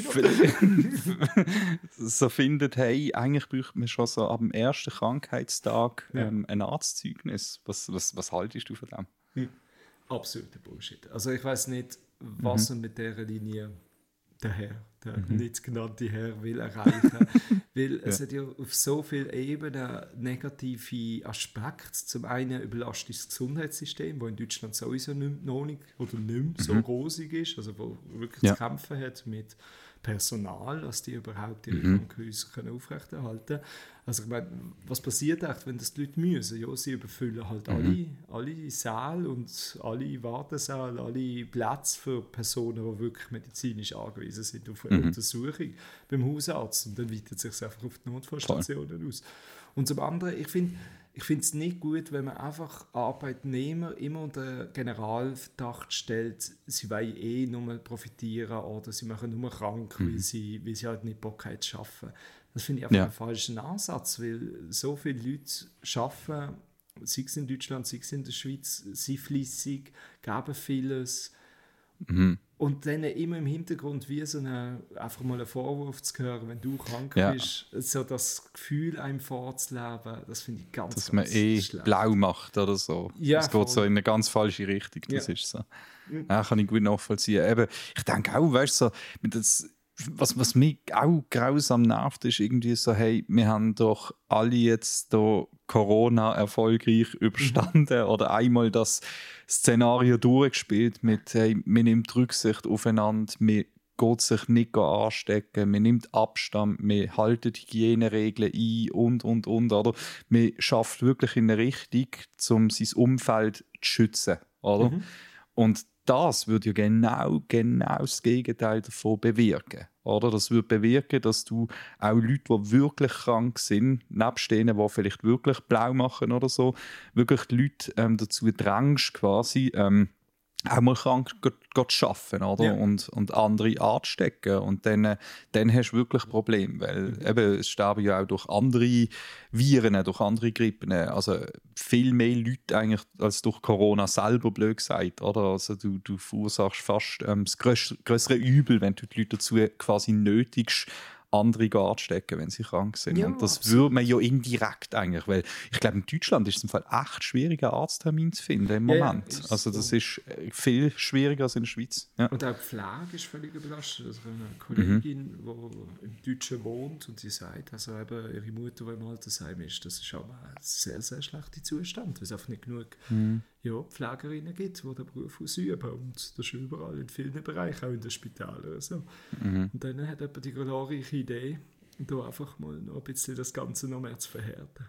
Speaker 2: so findet, hey, eigentlich braucht man schon so ab dem ersten Krankheitstag ähm, ja. ein Arztzeugnis. Was, was, was haltest du von dem?
Speaker 1: Hm. Absoluter Bullshit. Also ich weiß nicht, was mhm. er mit dieser Linie der Herr, der mhm. nicht genannte Herr, will erreichen. Weil es ja. hat ja auf so vielen Ebenen negative Aspekte. Zum einen überlastet das Gesundheitssystem, das in Deutschland sowieso nicht, noch nicht oder nicht mehr so mhm. rosig ist, also wo wirklich ja. zu kämpfen hat mit Personal, dass die überhaupt ihre mhm. Krankenhäuser können aufrechterhalten können. Also ich meine, was passiert echt, wenn das die Leute müssen? Ja, sie überfüllen halt mhm. alle, alle Säle und alle Wartesäle, alle Plätze für Personen, die wirklich medizinisch angewiesen sind auf eine mhm. Untersuchung beim Hausarzt. Und dann weitet sich einfach auf die Notfallstationen Voll. aus. Und zum anderen, ich finde ich finde es nicht gut, wenn man einfach Arbeitnehmer immer unter Generalverdacht stellt, sie wollen eh nur profitieren oder sie machen nur krank, mhm. weil, sie, weil sie halt nicht Bock haben zu arbeiten. Das finde ich einfach ja. einen falschen Ansatz, weil so viele Leute arbeiten, sei es in Deutschland, sei es in der Schweiz, sind fleissig, geben vieles.
Speaker 2: Mhm.
Speaker 1: Und dann immer im Hintergrund wie so eine, einfach mal einen Vorwurf zu hören, wenn du krank
Speaker 2: Ja.
Speaker 1: bist, so das Gefühl einem vorzuleben, das finde ich ganz,
Speaker 2: Dass
Speaker 1: ganz
Speaker 2: man eh
Speaker 1: schlecht.
Speaker 2: blau macht oder so.
Speaker 1: Ja,
Speaker 2: das geht
Speaker 1: voll.
Speaker 2: so in eine ganz falsche Richtung, das
Speaker 1: Ja.
Speaker 2: ist so. Ja, kann ich gut nachvollziehen. Eben, ich denke auch, weißt du, so, mit das, was, was mich auch grausam nervt, ist irgendwie so, hey, wir haben doch alle jetzt da Corona erfolgreich überstanden oder einmal das Szenario durchgespielt mit, hey, man nimmt Rücksicht aufeinander, man geht sich nicht anstecken, man nimmt Abstand, man haltet Hygieneregeln ein und, und, und. Oder? Man schafft wirklich in eine Richtung, um sein Umfeld zu schützen. Oder?
Speaker 1: Mhm.
Speaker 2: Und das würde ja genau, genau das Gegenteil davon bewirken. Oder? Das würde bewirken, dass du auch Leute, die wirklich krank sind, nebst denen, die vielleicht wirklich blau machen oder so, wirklich die Leute ähm, dazu drängst, quasi ähm, auch mal krank zu arbeiten, oder?
Speaker 1: Ja.
Speaker 2: Und, und andere anzustecken. Und dann, äh, dann hast du wirklich Probleme, weil
Speaker 1: Mhm.
Speaker 2: eben, es sterben ja auch durch andere Viren, durch andere Grippen. Also viel mehr Leute eigentlich als durch Corona selber, blöd gesagt. Oder? Also du, du verursachst fast ähm, das größ- größere Übel, wenn du die Leute dazu quasi nötigst, andere anzustecken, wenn sie krank sind.
Speaker 1: Ja,
Speaker 2: und das
Speaker 1: absolut.
Speaker 2: würde man ja indirekt eigentlich, weil ich glaube, in Deutschland ist es im Fall echt schwierig, einen Arzttermin zu finden im
Speaker 1: Ja, ja,
Speaker 2: Moment.
Speaker 1: ist
Speaker 2: also das
Speaker 1: so.
Speaker 2: ist äh, viel schwieriger als in der Schweiz. Ja.
Speaker 1: Und auch die Pflege ist völlig überlastet. Also eine Kollegin, die im Deutschen wohnt und sie sagt, also eben ihre Mutter, die im Altersheim ist, das ist aber ein sehr, sehr schlechter Zustand, weil es einfach nicht genug ja, Pflegerinnen gibt, die den Beruf ausüben. Und das ist überall in vielen Bereichen, auch in den Spitälern. Oder so. Und dann hat jemand die glorreiche Idee, da einfach mal noch ein bisschen das Ganze noch mehr zu verhärten.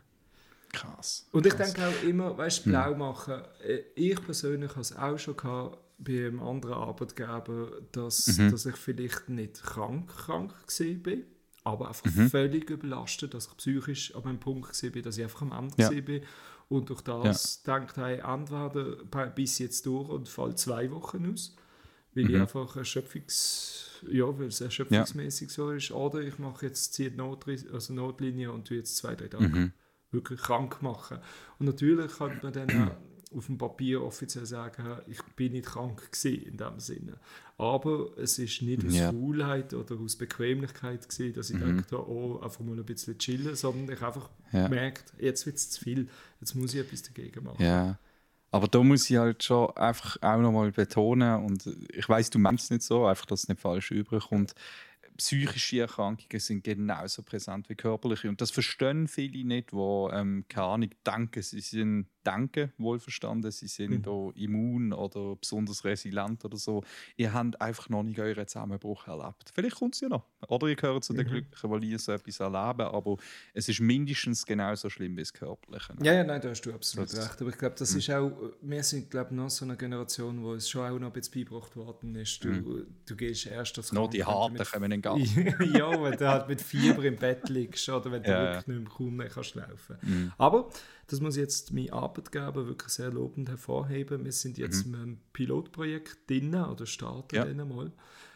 Speaker 2: Krass.
Speaker 1: Und ich
Speaker 2: krass.
Speaker 1: denke auch immer, weißt du, blau machen. Äh, Ich persönlich habe es auch schon gehabt bei einem anderen Arbeitgeber, dass,
Speaker 2: Mhm.
Speaker 1: dass ich vielleicht nicht krank krank war, aber einfach
Speaker 2: Mhm.
Speaker 1: völlig überlastet, dass ich psychisch an einem Punkt war, dass ich einfach am Ende
Speaker 2: Ja.
Speaker 1: war. Und durch das denkt hey, entweder bis jetzt durch und fall zwei Wochen aus, weil ich
Speaker 2: Mhm.
Speaker 1: einfach erschöpfungs, ja, weil es erschöpfungsmäßig so ist, oder ich mache jetzt ziehe die Notri- also Notlinie und tue jetzt zwei, drei Tage
Speaker 2: Mhm.
Speaker 1: wirklich krank machen. Und natürlich kann man dann auch auf dem Papier offiziell sagen, ich bin nicht krank gewesen, in dem Sinne. Aber es ist nicht aus
Speaker 2: Ja.
Speaker 1: Faulheit oder aus Bequemlichkeit gewesen, dass ich
Speaker 2: Mhm.
Speaker 1: dachte, oh, einfach mal ein bisschen chillen, sondern ich einfach
Speaker 2: Ja.
Speaker 1: gemerkt, jetzt wird es zu viel, jetzt muss ich etwas dagegen machen.
Speaker 2: Ja. Aber da muss ich halt schon einfach auch nochmal betonen, und ich weiß, du meinst es nicht so, einfach, dass es nicht falsch überkommt. Psychische Erkrankungen sind genauso präsent wie körperliche. Und das verstehen viele nicht, die, ähm, keine Ahnung, denken, sie sind denken, wohlverstanden, sie sind
Speaker 1: Mhm.
Speaker 2: auch immun oder besonders resilient oder so. Ihr habt einfach noch nicht euren Zusammenbruch erlebt. Vielleicht kommt es ja noch. Oder ihr gehört zu den
Speaker 1: Mhm.
Speaker 2: Glücklichen, die nie so etwas erleben. Aber es ist mindestens genauso schlimm wie das Körperliche.
Speaker 1: Ja, ja, nein, da hast du absolut
Speaker 2: Das-
Speaker 1: recht. Aber ich glaube, das ist auch, wir sind, glaube ich, noch so eine Generation, wo es schon auch noch ein bisschen beigebracht worden ist. Du, du gehst erst als
Speaker 2: Noch die
Speaker 1: Krank, wenn
Speaker 2: Harten
Speaker 1: du mit-
Speaker 2: kommen in den Gas.
Speaker 1: Ja, wenn du halt mit Fieber im Bett liegst oder wenn du
Speaker 2: Ja,
Speaker 1: wirklich nicht mehr kaum mehr kannst laufen. Aber das muss jetzt mein Arbeitgeber wirklich sehr lobend hervorheben. Wir sind jetzt mit einem Pilotprojekt drin oder starten
Speaker 2: Ja.
Speaker 1: dann mal,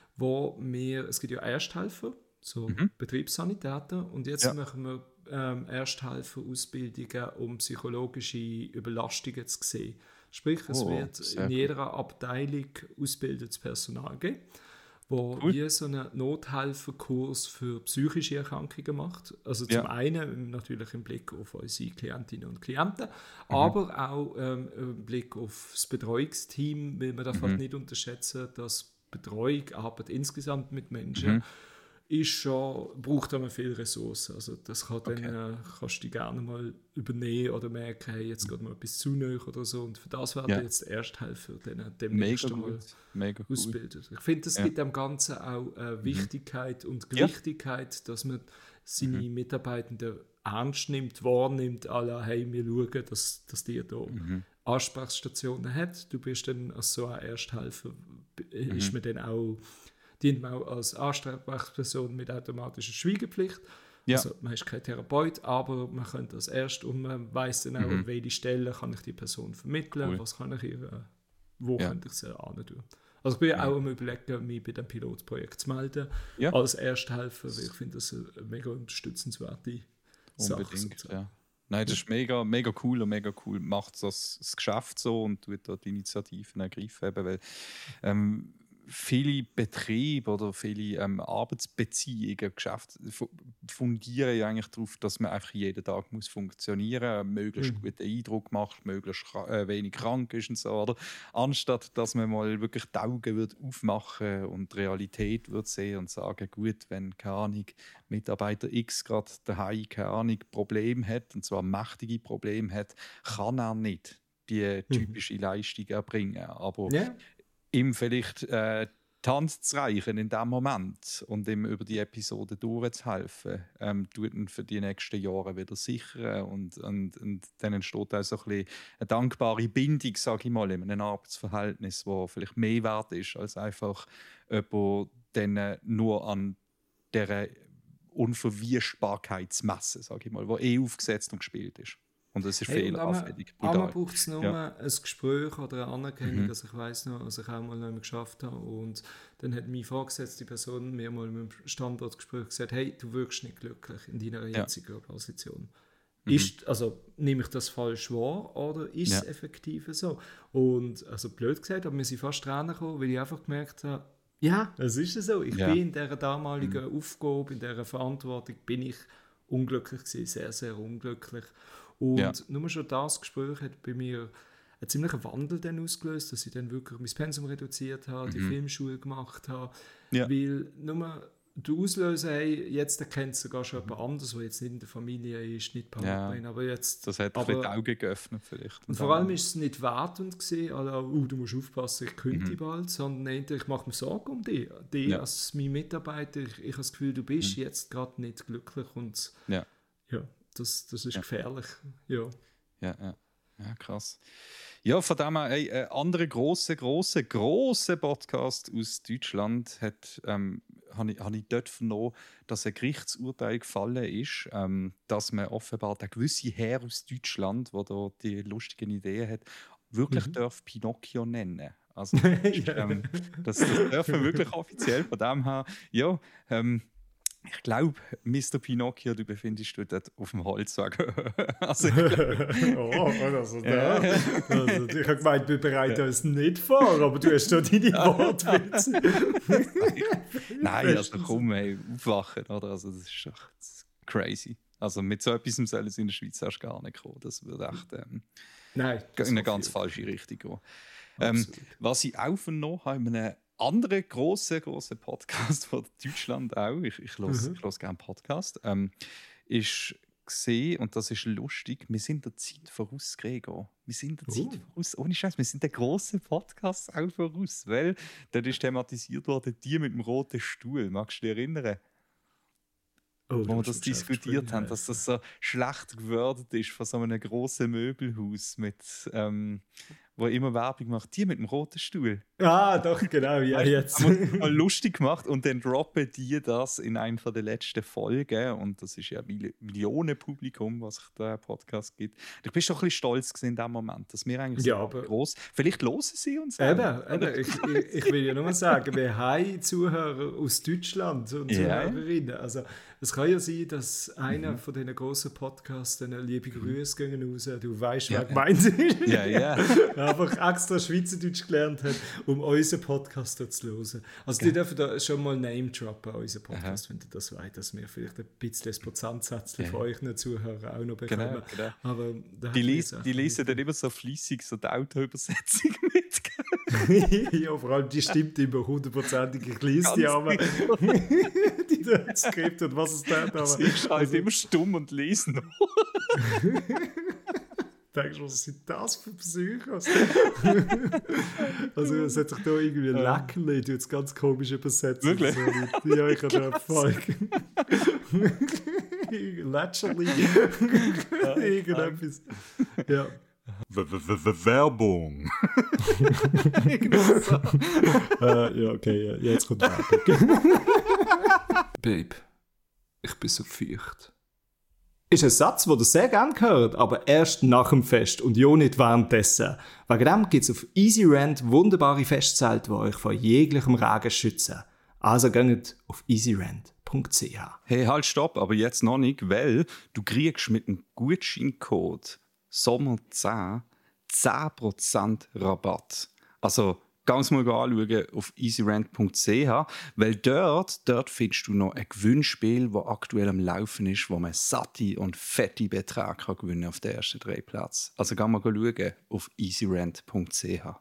Speaker 1: wo wir, es gibt ja Ersthelfer, so Betriebssanitäter, und jetzt
Speaker 2: Ja.
Speaker 1: machen wir ähm, Ersthelfer-Ausbildungen, um psychologische Überlastungen zu sehen. Sprich, es
Speaker 2: Oh,
Speaker 1: wird
Speaker 2: sehr
Speaker 1: in
Speaker 2: gut.
Speaker 1: jeder Abteilung ausgebildetes Personal geben, wo
Speaker 2: Cool.
Speaker 1: wie so einen Nothelferkurs für psychische Erkrankungen macht. Also zum
Speaker 2: Ja.
Speaker 1: einen natürlich im Blick auf unsere Klientinnen und Klienten,
Speaker 2: Mhm.
Speaker 1: aber auch ähm, im Blick auf das Betreuungsteam, weil man darf
Speaker 2: Mhm.
Speaker 1: halt nicht unterschätzen, dass Betreuung, Arbeit insgesamt mit Menschen,
Speaker 2: Mhm.
Speaker 1: ist schon, braucht aber viel Ressourcen. Also das kann
Speaker 2: Okay.
Speaker 1: dann, äh, kannst du dich gerne mal übernehmen oder merken, hey, jetzt geht mal etwas zu nahe oder so. Und für das werden
Speaker 2: Ja.
Speaker 1: jetzt Ersthelfer dann demnächst
Speaker 2: Mega
Speaker 1: einmal
Speaker 2: gut. Mega cool.
Speaker 1: ausbildet. Ich finde, das
Speaker 2: Ja.
Speaker 1: gibt dem Ganzen auch äh, Wichtigkeit und
Speaker 2: Ja.
Speaker 1: Gewichtigkeit, dass man seine Mitarbeitenden ernst nimmt, wahrnimmt, à la, hey, wir schauen, dass, dass die da Ansprechstationen hat. Du bist dann als so ein Ersthelfer, b- ist man dann auch, dient man auch als Ansprechperson mit automatischer Schweigepflicht.
Speaker 2: Ja.
Speaker 1: Also man ist kein Therapeut, aber man könnte das erst und man weiss dann auch, an welche Stelle kann ich die Person vermitteln,
Speaker 2: Cool.
Speaker 1: was kann ich ihr, äh, wo
Speaker 2: Ja.
Speaker 1: könnte ich sie antun. Also ich bin auch am Überlegen, mich bei dem Pilotprojekt zu melden,
Speaker 2: Ja.
Speaker 1: als Ersthelfer, weil ich finde das eine mega unterstützenswerte Sache.
Speaker 2: Unbedingt,
Speaker 1: sozusagen.
Speaker 2: ja. Nein, das ist mega, mega cool und mega cool. Macht das, das Geschäft so und tut da die Initiativen ergreifen. Eben, weil, ähm, viele Betriebe oder viele ähm, Arbeitsbeziehungen, Geschäfte fundieren ja eigentlich darauf, dass man einfach jeden Tag muss funktionieren muss, möglichst mhm. guten Eindruck macht, möglichst äh, wenig krank ist und so. Oder? Anstatt dass man mal wirklich die Augen wird aufmachen und die Realität wird sehen und sagen, gut, wenn keine Ahnung, Mitarbeiter X gerade daheim keine Ahnung, Probleme hat, und zwar mächtige Probleme hat, kann er nicht die typische mhm. Leistung erbringen. Aber
Speaker 1: yeah.
Speaker 2: ihm vielleicht äh, die Hand zu reichen in dem Moment und ihm über die Episode durchzuhelfen, ähm, tut ihn für die nächsten Jahre wieder sichern. Und, und, und dann entsteht auch so ein bisschen eine dankbare Bindung, sage ich mal, in einem Arbeitsverhältnis, wo vielleicht mehr wert ist, als einfach jemand dann nur an dieser Unverwieschbarkeitsmesse, sage ich mal, die eh aufgesetzt und gespielt ist. Und das ist hey, fehleranfällig.
Speaker 1: Einmal braucht es nur ja. ein Gespräch oder eine Anerkennung. Mhm. Also ich weiss noch, als ich auch mal noch geschafft habe und dann hat meine vorgesetzte Person mir mal im Standortgespräch gesagt, hey, du wirkst nicht glücklich in deiner jetzigen ja. Position. Mhm. Ist, also nehme ich das falsch wahr oder ist es ja. effektiv so? Und also blöd gesagt, aber mir sind fast Tränen gekommen, weil ich einfach gemerkt habe, ja, es ist so. Ich ja. bin in dieser damaligen mhm. Aufgabe, in dieser Verantwortung, bin ich unglücklich gewesen, sehr, sehr unglücklich. Und ja. nur schon das Gespräch hat bei mir einen ziemlichen Wandel dann ausgelöst, dass ich dann wirklich mein Pensum reduziert habe, mhm. die Filmschule gemacht habe. Ja. Weil nur der Auslöser, hey, jetzt erkennt es sogar schon mhm. jemand anderes, der jetzt nicht in der Familie ist, nicht Partnerin, ja. aber jetzt...
Speaker 2: Das hat aber, ein bisschen die Augen geöffnet vielleicht.
Speaker 1: Und vor allem ist es nicht wertend gewesen, also, oh, du musst aufpassen, ich könnte mhm. bald, sondern ich mache mir Sorgen um dich. dich ja. als mein Mitarbeiter, ich, ich habe das Gefühl, du bist mhm. jetzt gerade nicht glücklich und
Speaker 2: ja.
Speaker 1: ja. Das, das ist ja. gefährlich. Ja.
Speaker 2: Ja, ja. Ja, krass. Ja, von dem her, ey, ein anderer grosser, grosser, grosser Podcast aus Deutschland hat, ähm, habe ich, hab ich dort vernommen, dass ein Gerichtsurteil gefallen ist, ähm, dass man offenbar der gewisse Herr aus Deutschland, der da die lustigen Ideen hat, wirklich mhm. darf Pinocchio nennen. Also, das, ist, ähm, das, das dürfen wir wirklich offiziell von dem her. Ja, ähm, ich glaube, Mister Pinocchio, du befindest dich dort auf dem Holzweg. also,
Speaker 1: oh, also, da, also ich habe gemeint, wir bereiten uns nicht vor, aber du hast da deine Wortwitze.
Speaker 2: Nein, also komm, ey, aufwachen, oder? Also, das ist doch das ist crazy. Also mit so etwas sollen sie in der Schweiz erst gar nicht kommen. Das würde echt ähm,
Speaker 1: Nein,
Speaker 2: in eine ganz falsche Richtung gehen. Ähm, was ich auch vernommen habe, in einem andere große große Podcast von Deutschland auch, ich, ich höre mhm. gerne Podcast, ähm, ist gesehen, und das ist lustig, wir sind der Zeit voraus, Gregor. Wir sind der Zeit uh. voraus, ohne Scheiß, wir sind der große Podcast auch voraus, weil dort ist thematisiert worden, die mit dem roten Stuhl, magst du dich erinnern? Oh, wo wir das diskutiert haben, dass das so schlecht gewordet ist von so einem grossen Möbelhaus, mit, ähm, wo immer Werbung macht, die mit dem roten Stuhl.
Speaker 1: Ah, doch, genau, ja, jetzt.
Speaker 2: Haben wir mal lustig gemacht und dann droppen die das in einer der letzten Folgen und das ist ja ein Millionenpublikum, was sich der Podcast gibt. Ich bin schon ein bisschen stolz in dem Moment, dass wir eigentlich
Speaker 1: ja,
Speaker 2: so
Speaker 1: aber
Speaker 2: groß. Vielleicht hören sie uns auch.
Speaker 1: Eben, eben. Ich, ich, ich will ja nur mal sagen, wir haben Zuhörer aus Deutschland und yeah. Zuhörerinnen. Also es kann ja sein, dass einer mhm. von diesen grossen Podcasts eine liebe Grüße gehen raus. Du weißt, wer ja, gemeint ist.
Speaker 2: Ja, ja.
Speaker 1: Einfach extra Schweizerdeutsch gelernt hat, um unseren Podcast dort zu hören. Also, ja. die dürfen da schon mal Name-droppen, unseren Podcast, Aha. wenn ihr das wollt, dass wir vielleicht ein bisschen das Prozentsatz ja. von euch Zuhörern auch noch bekommen.
Speaker 2: Genau, genau.
Speaker 1: Aber
Speaker 2: die les, die lesen dann immer so fleissig so die Autoübersetzung mit.
Speaker 1: Ja, vor allem die stimmt immer hundertprozentig. Ich lese die aber. Die da Skript und was es da aber.
Speaker 2: Sie ist halt also, immer stumm und lesen.
Speaker 1: Denkst du, was sind das für Psychos? Also, es hat sich da irgendwie ein Leckerli, du jetzt ganz komisch übersetzt.
Speaker 2: Wirklich?
Speaker 1: So, ja, ich habe da Erfolg. Leckerli. Irgendetwas. Ja.
Speaker 3: Werbung.
Speaker 1: Ja, okay, jetzt kommt Werbung. Babe, ich bin so feucht. Ist ein Satz, den ihr sehr gerne hört, aber erst nach dem Fest und ja nicht währenddessen. Wegen dem gibt es auf EasyRent wunderbare Festzelte, die euch vor jeglichem Regen schützen. Also geht auf easyrent punkt c h.
Speaker 2: Hey, halt, stopp, aber jetzt noch nicht, weil du kriegst mit dem Gutscheincode Sommer zehn zehn Prozent Rabatt. Also ganz mal anschauen auf easyrant punkt c h, weil dort, dort findest du noch ein Gewinnspiel, das aktuell am Laufen ist, wo man satte und fette Beträge kann gewinnen auf den ersten drei Plätzen. Also geh mal schauen auf easyrant punkt c h.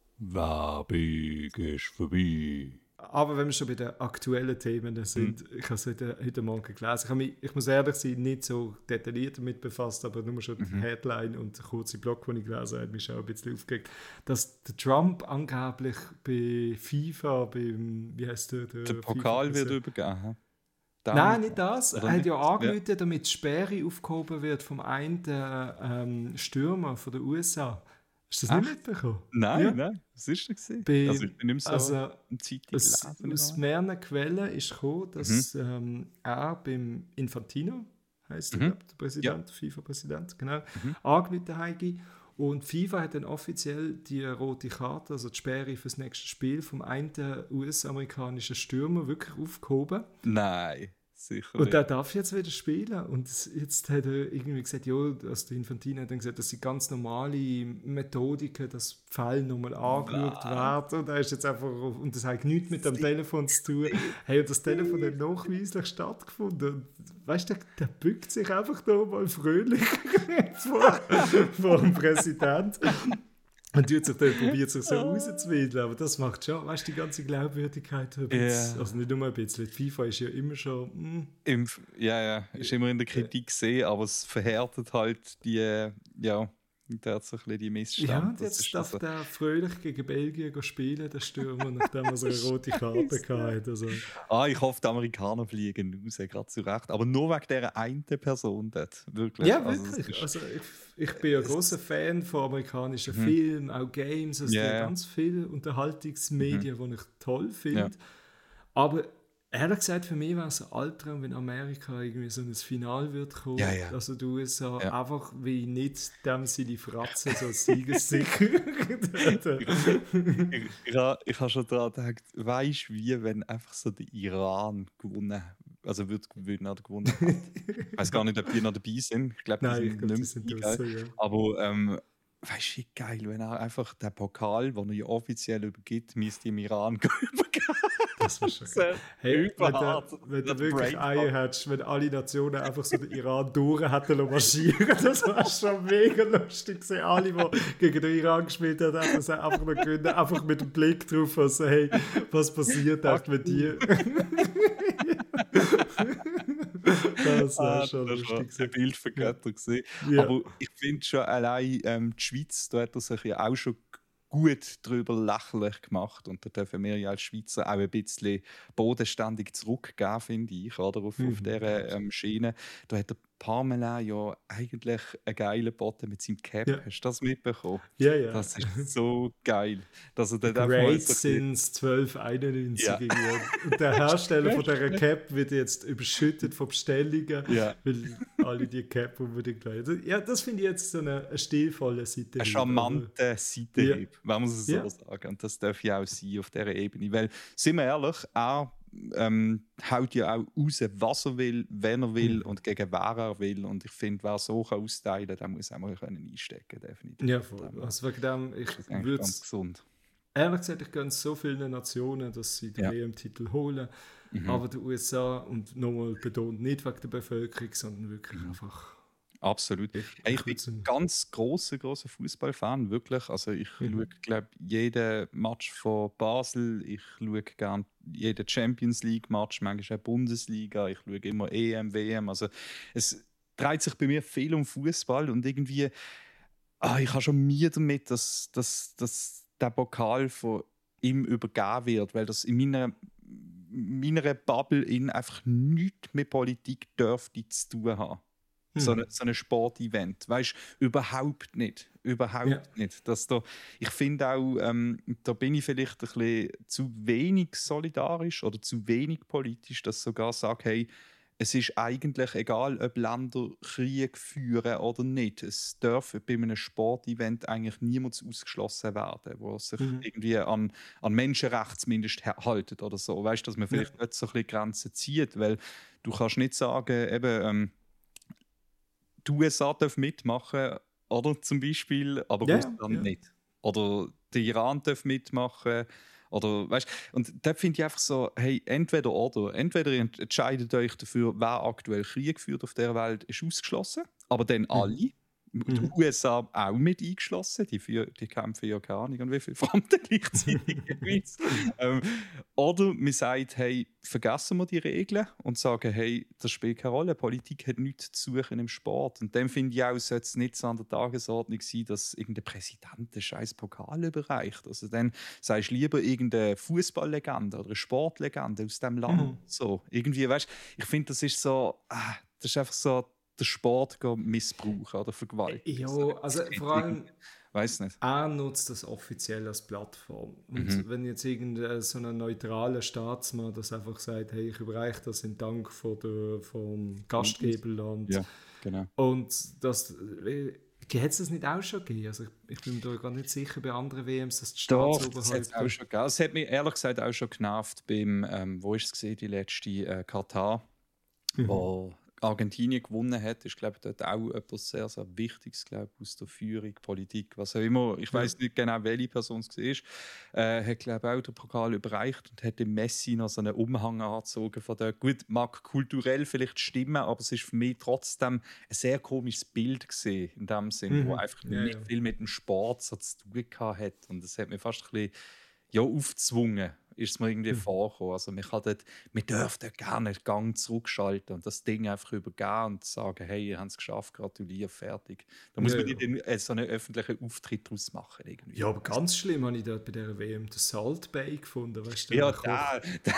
Speaker 3: Werbung ist vorbei.
Speaker 1: Aber wenn wir schon bei den aktuellen Themen sind, mhm. ich habe es heute, heute Morgen gelesen, ich, habe mich, ich muss ehrlich sein, nicht so detailliert damit befasst, aber nur schon mhm. die Headline und der kurze Blog, den ich gelesen habe, hat mich schon ein bisschen aufgeregt, dass der Trump angeblich bei FIFA, beim, wie heißt der? Der,
Speaker 2: der Pokal wird übergeben.
Speaker 1: Nein, nicht das. Er hat ja angerufen, ja. damit die Sperre aufgehoben wird vom einen ähm, Stürmer von den U S A. Hast du das Ach? nicht mitbekommen?
Speaker 2: Nein,
Speaker 1: ja.
Speaker 2: nein. Was ist das gewesen?
Speaker 1: Bei,
Speaker 2: also ich bin nicht mehr so
Speaker 1: also,
Speaker 2: im Zeitung
Speaker 1: aus, aus mehreren Quellen ist gekommen, dass mhm. ähm, er beim Infantino, heisst mhm. er, der Präsident, ja. der FIFA-Präsident, genau, mhm. angerufen hat. Und FIFA hat dann offiziell die rote Karte, also die Sperre für das nächste Spiel, vom einen U S-amerikanischen Stürmer wirklich aufgehoben.
Speaker 2: Nein. Sicher
Speaker 1: und der darf jetzt wieder spielen. Und jetzt hat er irgendwie gesagt, ja, also der Infantino hat dann gesagt, das sind ganz normale Methodiken, dass Fälle nochmal angeschaut werden. Und, er ist jetzt einfach, und das hat nichts mit dem Telefon zu tun. Hey, und das Telefon hat nachweislich stattgefunden. Und weißt du, der, der bückt sich einfach da mal fröhlich vor, vor dem Präsident. Und tut sich dann, probiert sich so rauszuwindeln, aber das macht schon, weißt du, die ganze Glaubwürdigkeit, yeah. also nicht nur ein bisschen, die FIFA ist ja immer schon... Mm.
Speaker 2: Im, ja, ja, ist immer in der Kritik gesehen, aber es verhärtet halt die, ja, der hat so ein bisschen die Missstände.
Speaker 1: Ja, und jetzt darf also der fröhlich gegen Belgien spielen, der Stürmer, nachdem er so eine rote Karte hatte. Also.
Speaker 2: Ah, ich hoffe, die Amerikaner fliegen raus, gerade zu Recht. Aber nur wegen dieser einen Person dort. Wirklich.
Speaker 1: Ja, wirklich. Also, also ich, ich bin ein großer Fan von amerikanischen mhm. Filmen, auch Games, also yeah. ganz viele Unterhaltungsmedien, mhm. die ich toll finde. Ja. Aber ehrlich gesagt, für mich wäre es ein Albtraum, wenn Amerika irgendwie so ein Final wird kommen.
Speaker 2: Ja, ja.
Speaker 1: Also die U S A ja. einfach wie nicht dem seine Fratze so siegessicher.
Speaker 2: ich ich habe ich ha schon daran gedacht, weißt du wie, wenn einfach so der Iran gewonnen also wird gewinnen oder gewonnen hat. Ich weiß gar nicht, ob die noch dabei sind. Ich glaube, die sind glaub, nicht sind das, so, ja. Aber ähm, weißt du, wie geil, wenn er einfach den Pokal, den er ja offiziell übergibt, müsste im Iran übergeben.
Speaker 1: Das war schon geil. Hey, wenn du, wenn du wirklich Eier hättest, wenn alle Nationen einfach so den Iran durch hätten marschieren, das war schon mega lustig gewesen. Alle, die gegen den Iran gespielt haben, hätten es einfach noch gewinnen, einfach mit dem Blick drauf, also hey, was passiert echt mit dir? Das war ah, schon das lustig.
Speaker 2: Das war ein Bild für Götter gesehen. Ja. Aber ich finde schon allein ähm, die Schweiz, da hat er sich ja auch schon gut darüber lächerlich gemacht und da dürfen wir ja als Schweizer auch ein bisschen bodenständig zurückgeben, finde ich, oder, auf, mhm. auf dieser ähm, Schiene. Da hat der Parmelin ja eigentlich einen geilen Botten mit seinem Cap. Ja. Hast du das mitbekommen?
Speaker 1: Ja, ja.
Speaker 2: Das ist so geil. Dass er dann
Speaker 1: Great so since zwölf einundneunzig. Ja. Und der Hersteller von dieser Cap wird jetzt überschüttet von Bestellungen,
Speaker 2: ja.
Speaker 1: weil alle die Cap unbedingt wollen. Ja, das finde ich jetzt so eine, eine stilvolle Seite.
Speaker 2: Eine charmante Seitenhieb, ja. wenn man es so ja. sagen. Und das darf ja auch sein auf dieser Ebene. Weil, sind wir ehrlich, auch Ähm, haut ja auch raus, was er will, wenn er will mhm. und gegen wer er will. Und ich finde, wer so kann austeilen kann, der muss auch mal einstecken können, definitiv.
Speaker 1: Ja, voll. Also wegen dem, ich würde ganz gesund. Ehrlich gesagt, ich gönne so vielen Nationen, dass sie den ja. W M-Titel holen. Mhm. Aber die U S A, und nochmal betont, nicht wegen der Bevölkerung, sondern wirklich mhm. einfach...
Speaker 2: Absolut. Ich, ich bin ein ganz grosser, grosser Fußballfan, wirklich. Also ich mhm. schaue, glaube jeden Match von Basel, ich schaue gerne jeden Champions League-Match, manchmal auch Bundesliga, ich schaue immer E M, W M. Also es dreht sich bei mir viel um Fußball und irgendwie, ah, ich habe schon Mühe damit, dass, dass, dass der Pokal von ihm übergeben wird, weil das in meiner, meiner Bubble in einfach nichts mit Politik dürfte zu tun haben. So ein so eine Sportevent, weißt du, überhaupt nicht, überhaupt ja. nicht. Dass da, ich finde auch, ähm, da bin ich vielleicht ein bisschen zu wenig solidarisch oder zu wenig politisch, dass ich sogar sage, hey, es ist eigentlich egal, ob Länder Krieg führen oder nicht. Es darf bei einem Sportevent eigentlich niemand ausgeschlossen werden, der sich mhm. irgendwie an, an Menschenrechte zumindest haltet oder so. Weißt du, dass man vielleicht ja. nicht so ein bisschen Grenzen zieht, weil du kannst nicht sagen, eben, ähm, die U S A darf mitmachen, oder zum Beispiel, aber
Speaker 1: ja,
Speaker 2: Russland
Speaker 1: ja.
Speaker 2: nicht. Oder der Iran darf mitmachen oder weißt, und da finde ich einfach so, hey, entweder oder, entweder ihr entscheidet euch dafür, wer aktuell Krieg führt auf der Welt, ist ausgeschlossen, aber dann alle. Mhm. Die U S A auch mit eingeschlossen, die, für, die kämpfen ja keine Ahnung, wie viele Fronten gleichzeitig. ähm, oder man sagt, hey, vergessen wir die Regeln und sagen, hey, das spielt keine Rolle, Politik hat nichts zu suchen im Sport. Und dann finde ich auch, sollte es nicht so an der Tagesordnung sein, dass irgendein Präsident den scheiß Pokal überreicht. Also dann sagst du lieber irgendeine Fußballlegende oder eine Sportlegende aus dem Land. Mhm. So, irgendwie, weißt, ich finde, das ist so, ah, das ist einfach so, den Sport missbrauchen oder vergewaltigen.
Speaker 1: Ja, also vor allem,
Speaker 2: weiß nicht.
Speaker 1: Er nutzt das offiziell als Plattform. Und mhm. wenn jetzt irgendein so ein neutraler Staatsmann das einfach sagt, hey, ich überreiche das in Dank von der, vom Gastgeberland.
Speaker 2: Ja, genau.
Speaker 1: Und das, hat es das nicht auch schon gegeben? Also ich, ich bin mir da gar nicht sicher bei anderen W Ms, dass die
Speaker 2: Staatsoberhäupter... Doch, das hat es auch schon gegeben. Es hat mich ehrlich gesagt auch schon genervt beim, ähm, wo ist es gesehen, die letzte äh, Katar, mhm. wo Argentinien gewonnen hat, ist, glaube ich, dort auch etwas sehr, sehr Wichtiges, glaube ich, aus der Führung, Politik, was auch immer. Ich weiß nicht genau, welche Person es war. Äh, hat, glaube ich, auch den Pokal überreicht und hat dem Messi noch so einen Umhang angezogen von der. Gut, mag kulturell vielleicht stimmen, aber es ist für mich trotzdem ein sehr komisches Bild gesehen, in dem Sinn, mhm. wo einfach ja, nicht ja. viel mit dem Sport so zu tun hat. Und das hat mir fast ein bisschen ja, aufgezwungen. Ist es mir irgendwie mhm. vorgekommen. Also wir, dort, wir dürfen gerne den Gang zurückschalten und das Ding einfach übergeben und sagen, hey, ihr habt es geschafft, gratuliere, fertig. Da muss ja, man nicht ja. so einen öffentlichen Auftritt daraus machen. Irgendwie.
Speaker 1: Ja, aber ganz schlimm habe ich dort bei dieser W M den Salt Bay gefunden. Weißt du,
Speaker 2: ja, da.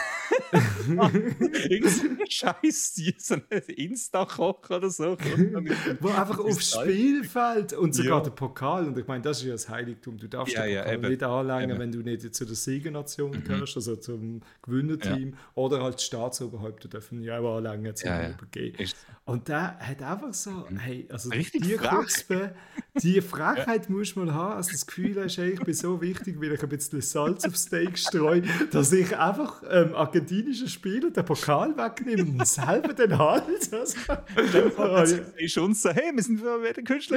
Speaker 2: Irgendein Scheiß, so ein Insta-Koch oder so.
Speaker 1: Wo einfach aufs Spielfeld und sogar ja. der Pokal. Und ich meine, das ist ja das Heiligtum. Du darfst ja, den Pokal ja, nicht anlängen, eben. wenn du nicht zu der Siegernation gehörst. Also zum Gewinnerteam ja. oder halt die Staatsoberhäupter dürfen ja auch anlängen zum ja, ja. übergeben. Und der hat einfach so, hey, also
Speaker 2: richtig
Speaker 1: die
Speaker 2: Chutzpe,
Speaker 1: die Frechheit ja. musst du mal haben, also das Gefühl hast, hey, ich bin so wichtig, weil ich ein bisschen Salz aufs Steak streue, dass ich einfach ähm, argentinischen Spielern den Pokal wegnehme und selber den halt. Also,
Speaker 2: also, ist uns so, hey, wir sind wieder Künstler.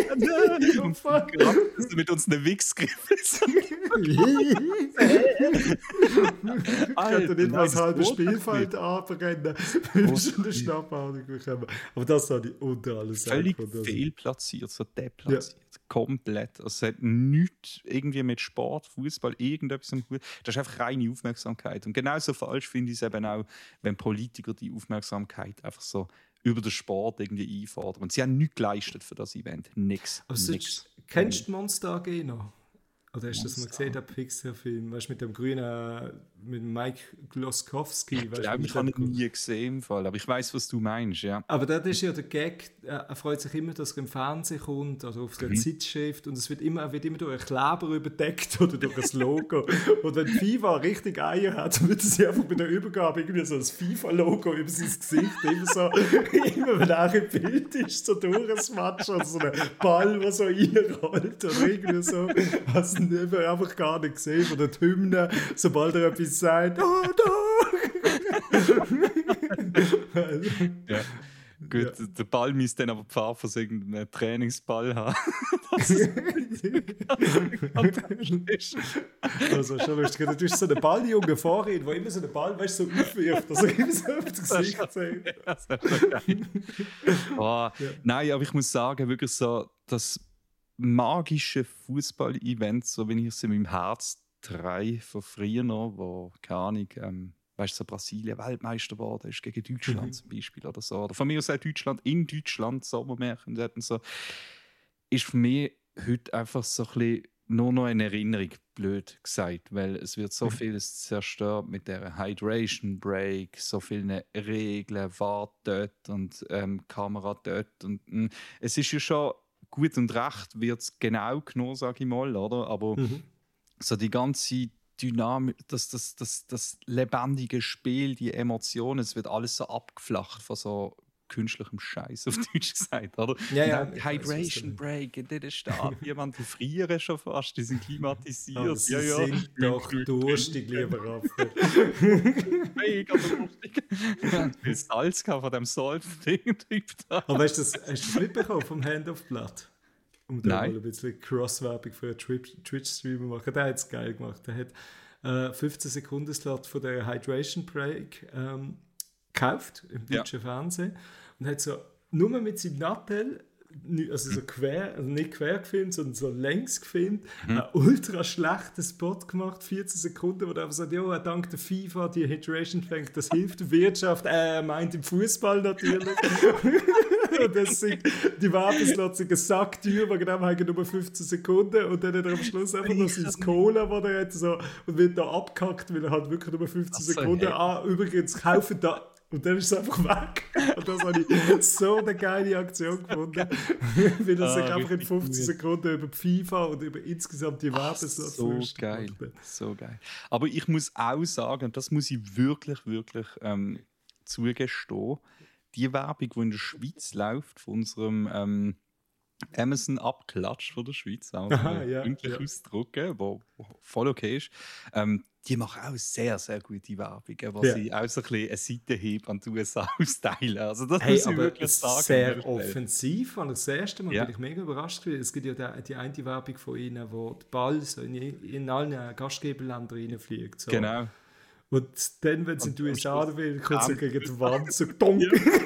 Speaker 2: Und mit uns eine Wichs griffen.
Speaker 1: Ich könnte nicht mal das halbe Spielfeld anbrennen, wenn wir schon eine Schnapphaudung bekommen. Aber das habe ich unter alles
Speaker 2: völlig fehlplatziert, so deplatziert. Ja. Komplett. Also es hat nichts irgendwie mit Sport, Fußball, irgendetwas am Hut. Das ist einfach reine Aufmerksamkeit. Und genauso falsch finde ich es eben auch, wenn Politiker die Aufmerksamkeit einfach so über den Sport irgendwie einfordern. Und sie haben nichts geleistet für das Event. Nix.
Speaker 1: Also nix. Kennst du Monster A G noch? Oder hast du das mal gesehen, der Pixar-Film? Weißt du, mit dem grünen, mit Mike Gloskowski?
Speaker 2: Ich glaube, ich habe ihn nie gesehen im Fall, aber ich weiß, was du meinst, ja.
Speaker 1: Aber das ist ja der Gag, er freut sich immer, dass er im Fernsehen kommt oder auf der mhm. Zeitschrift und es wird immer, er wird immer durch einen Kleber überdeckt oder durch ein Logo. Und wenn FIFA richtig Eier hat, dann wird sie einfach bei der Übergabe irgendwie so ein FIFA-Logo über sein Gesicht, immer so, immer wenn er im Bild ist, so durch ein Match, also so ein Ball, der so reinrollt oder irgendwie so. Also ich habe einfach gar nicht gesehen von der Hymne, sobald er etwas sagt, oh, doch!
Speaker 2: Ja. Gut, ja. Der Ball müsste dann aber die Farbe von irgendeinem Trainingsball haben. Das ist
Speaker 1: also schon lustig. Du hast so einen Balljunge vor ihm, der immer so einen Ball, weißt, so aufwirft, dass er immer so auf das Gesicht zeigt.
Speaker 2: Das ist schon geil. Oh, ja. Nein, aber ich muss sagen, wirklich so, dass magische Fußball-Events, so wie ich es in meinem Herz drei von früher noch, wo, keine Ahnung, ähm, weißt du, so Brasilien Weltmeister geworden ist, gegen Deutschland mhm. zum Beispiel oder so. Oder von mir aus auch Deutschland, in Deutschland, Sommermärchen und so, ist für mich heute einfach so ein bisschen nur noch eine Erinnerung, blöd gesagt, weil es wird so mhm. vieles zerstört mit der Hydration Break, so viele Regeln, Wart dort und ähm, Kamera dort. Und mh, es ist ja schon gut und recht wird es genau genommen, sage ich mal, oder? Aber mhm. so die ganze Dynamik, das, das, das, das lebendige Spiel, die Emotionen, es wird alles so abgeflacht von so künstlichem Scheiß, auf Deutsch gesagt, oder?
Speaker 1: Ja, ja,
Speaker 2: Hydration Break, in der Stadt, jemand, die frieren schon fast, die sind klimatisiert.
Speaker 1: Aber sie ja, ja. sind doch durstig, lieber Raphael.
Speaker 2: Mega durstig. Viel Salz von dem Salt-Ding.
Speaker 1: Aber weißt du, hast du das mitbekommen vom Hand of Blood? um da mal ein bisschen Cross-Werbung für einen Twitch-Streamer machen. Der hat es geil gemacht. Der hat äh, fünfzehn Sekunden Slot von der Hydration Break ähm, gekauft im deutschen ja. Fernsehen und hat so nur mit seinem Nattel, also so quer, also nicht quer gefilmt, sondern so längs gefilmt, mhm. einen ultra schlechten Spot gemacht, vierzehn Sekunden, wo er einfach sagt, ja, dank der FIFA, die Hydration Bank, das hilft der Wirtschaft, äh, er meint im Fußball natürlich. Und das sind, die Werbeslots sind sackteuer, weil genau haben nur fünfzehn Sekunden und dann hat er am Schluss einfach noch sein Cola, das er hat, so, und wird da abgehackt, weil er halt wirklich nur fünfzehn so, Sekunden, hey. ah, übrigens, kaufen da. Und dann ist es einfach weg. Und das habe ich so eine geile Aktion gefunden. Weil er ah, sich einfach in fünfzehn Sekunden über die FIFA und über insgesamt die Werbeslots
Speaker 2: so geil. So geil. Aber ich muss auch sagen, und das muss ich wirklich, wirklich ähm, zugestehen, die Werbung, die in der Schweiz läuft, von unserem ähm, Amazon-Abklatsch von der Schweiz, auch
Speaker 1: Aha, ja,
Speaker 2: pünktlich
Speaker 1: ja.
Speaker 2: ausdrucken, wo voll okay ist, ähm, die machen auch sehr, sehr gute Werbung, wo ja. sie auch so ein bisschen eine Seitenhieb an die U S A austeilen. Also das
Speaker 1: hey,
Speaker 2: muss ich
Speaker 1: aber
Speaker 2: wirklich sagen.
Speaker 1: Sehr offensiv. Und das erste Mal
Speaker 2: ja.
Speaker 1: bin ich mega überrascht gewesen. Es gibt ja die, die eine Werbung von ihnen, wo der Ball so in, in allen Gastgeberländern reinfliegt. So.
Speaker 2: Genau.
Speaker 1: Und dann, wenn es in die U S A will, kommt es gegen die Wand so donk.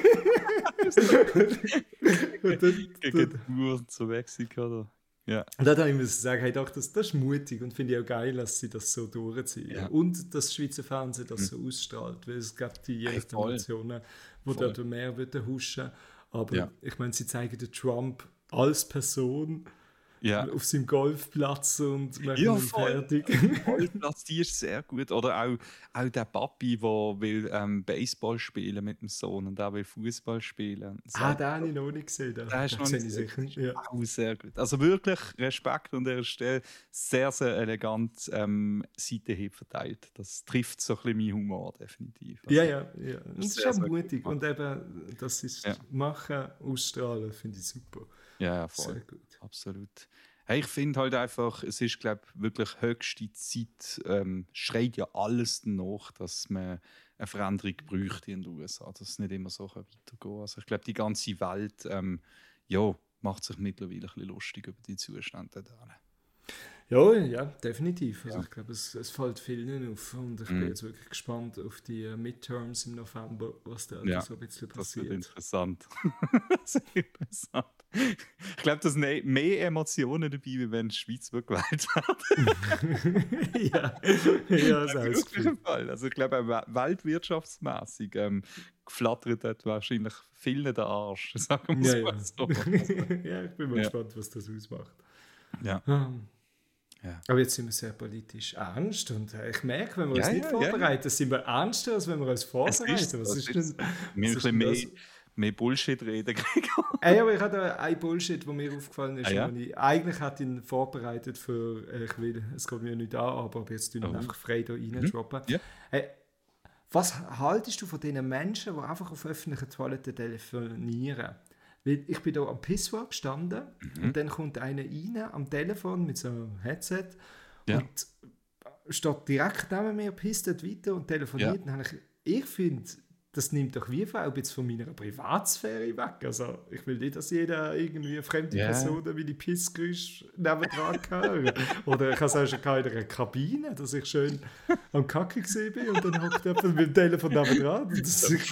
Speaker 2: Und dann, gegen die Uhr zu Mexiko, oder? Ja.
Speaker 1: Und dann habe ich mir gesagt, hey, doch, das, das ist mutig und finde ich auch geil, dass sie das so durchziehen. Ja. Und dass das Schweizer Fernsehen das mhm. so ausstrahlt, weil es gibt die hey, Nationen, die dort mehr huschen. Aber ja. ich meine, sie zeigen den Trump als Person ja. auf seinem Golfplatz und machen
Speaker 2: ja,
Speaker 1: ihn fertig.
Speaker 2: Golfplatz, die ist sehr gut. Oder auch, auch der Papi, der will ähm, Baseball spielen mit dem Sohn und der will Fußball spielen. So.
Speaker 1: Ah, den habe ich noch nicht gesehen.
Speaker 2: Den hast du noch nicht gesehen.
Speaker 1: Ja.
Speaker 2: Auch sehr gut. Also wirklich Respekt an der Stelle. Sehr, sehr elegant ähm, Seitenhieb verteilt. Das trifft so ein bisschen meinen Humor definitiv. Also,
Speaker 1: ja, ja, ja. Das ist schon mutig. Und eben, das ist ja. machen, ausstrahlen, finde ich super.
Speaker 2: Ja, ja, voll. Sehr gut. Absolut. Hey, ich finde halt einfach, es ist, glaube ich, wirklich höchste Zeit, ähm, schreit ja alles danach, dass man eine Veränderung bräuchte in den U S A, dass es nicht immer so weitergehen kann. Also ich glaube, die ganze Welt ähm, ja, macht sich mittlerweile ein bisschen lustig über die Zustände da.
Speaker 1: Ja, ja, definitiv. Also ja. Ich glaube, es, es fällt vielen auf und ich mm. bin jetzt wirklich gespannt auf die uh, Midterms im November, was da ja, so ein bisschen passiert.
Speaker 2: Das wird interessant. Das ist interessant. Ich glaube, da sind mehr Emotionen dabei, wie wenn die Schweiz gewählt
Speaker 1: wird. ja, ja, das ist
Speaker 2: wirklich Fall. Also ich glaube, weltwirtschaftsmäßig ähm, flattert dort wahrscheinlich vielen der Arsch. Sagen wir
Speaker 1: ja, ja.
Speaker 2: so.
Speaker 1: Ja, ich bin mal ja. gespannt, was das ausmacht.
Speaker 2: Ja.
Speaker 1: Um.
Speaker 2: Ja.
Speaker 1: Aber jetzt sind wir sehr politisch ernst und ich merke, wenn wir uns
Speaker 2: ja,
Speaker 1: nicht
Speaker 2: ja,
Speaker 1: vorbereiten,
Speaker 2: ja.
Speaker 1: sind wir ernster, als wenn wir uns vorbereiten.
Speaker 2: Ist,
Speaker 1: was ist
Speaker 2: ist,
Speaker 1: denn,
Speaker 2: wir
Speaker 1: was
Speaker 2: ist ein bisschen mehr, mehr Bullshit reden kriegen.
Speaker 1: Ey, aber ich hatte ein Bullshit, der mir aufgefallen ist.
Speaker 2: Ah, ja?
Speaker 1: Ich eigentlich hatte ihn vorbereitet für, ich will, es geht mir nicht an, aber jetzt tun wir oh. einfach frei da rein droppen.
Speaker 2: Mhm. Ja.
Speaker 1: Hey, was haltest du von diesen Menschen, die einfach auf öffentlichen Toiletten telefonieren? Weil ich bin da am Pissoir gestanden mhm. und dann kommt einer rein am Telefon mit so einem Headset ja. und steht direkt neben mir, pisst dort weiter und telefoniert. Ja. Und ich, ich finde, das nimmt doch wie auch jetzt von meiner Privatsphäre weg. Also ich will nicht, dass jeder irgendwie eine fremde yeah. Person wie die Pissgeräusche nebendran hören. Oder ich habe es auch schon in einer Kabine, dass ich schön am Kacke gesehen bin und dann hockt jemand mit dem Telefon nebendran. Das ist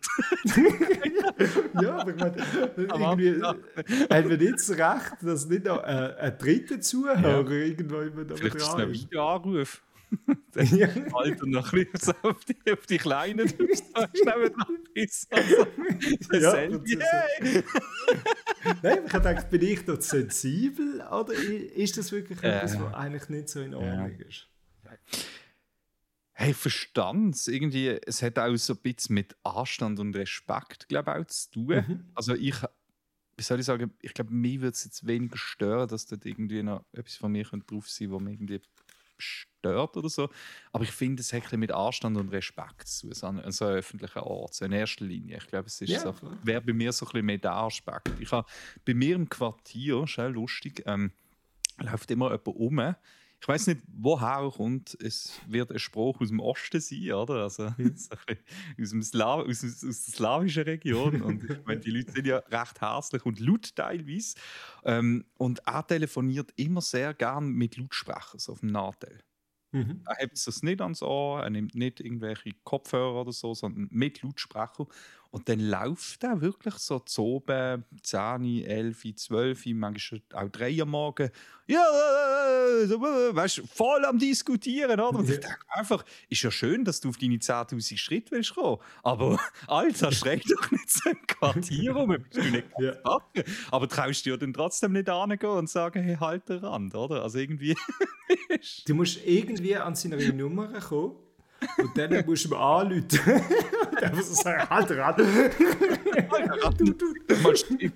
Speaker 1: ja, aber ich meine, irgendwie haben wir nicht das Recht, dass nicht noch ein, ein dritter Zuhörer ja. irgendwo immer da
Speaker 2: vielleicht
Speaker 1: dran
Speaker 2: ist. Vielleicht ist es ein Videoanruf. Ja. Alter, noch ein bisschen auf die, auf die Kleinen schnell dran ist. Also, ja, Selfie, hey.
Speaker 1: Nein, ich habe gedacht, bin ich dort sensibel oder ist das wirklich
Speaker 2: äh,
Speaker 1: etwas, was eigentlich nicht so in Ordnung ja. ist?
Speaker 2: Hey, verstand es. Irgendwie, es hat auch so ein bisschen mit Anstand und Respekt, glaube ich, auch zu tun. Mhm. Also ich, wie soll ich sagen, ich glaube, mir würde es jetzt weniger stören, dass dort irgendwie noch etwas von mir drauf sein könnte, wo mir irgendwie stört oder so. Aber ich finde, es hat mit Anstand und Respekt zu tun, an so einem öffentlichen Ort, so in erster Linie. Ich glaube, es ist
Speaker 1: ja,
Speaker 2: so, wäre bei mir so ein bisschen mehr der Aspekt. Ich habe bei mir im Quartier, ist auch lustig, ähm, läuft immer jemand rum ich weiß nicht, woher er kommt. Es wird ein Spruch aus dem Osten sein, oder? Also
Speaker 1: Mhm.
Speaker 2: so ein bisschen aus, dem Sla aus, aus der slawischen Region. Und ich meine, die Leute sind ja recht herzlich und laut teilweise. Ähm, und er telefoniert immer sehr gern mit Lautsprechern, so auf dem Nachteil.
Speaker 1: Mhm.
Speaker 2: Er hebt es nicht ans Ohr, er nimmt nicht irgendwelche Kopfhörer oder so, sondern mit Lautsprecher. Und dann läuft er wirklich so zu oben, zehn, elf, zwölf, manchmal auch drei am Morgen. Ja, so, weißt du, voll am Diskutieren, oder? Und ich
Speaker 1: Ja.
Speaker 2: denke einfach, ist ja schön, dass du auf deine zehntausend Schritte willst kommen. Aber, Alter, schreck doch nicht so ein Quartier rum, bist du nicht
Speaker 1: Ja.
Speaker 2: packen. Aber traust du dir dann trotzdem nicht angehen und sagen, hey, halt den Rand, oder? Also irgendwie.
Speaker 1: Du musst irgendwie an seine Nummer kommen und dann musst du ihm anrufen. Und dann musst du sagen, halt ran.
Speaker 2: du, du, mal stimmt.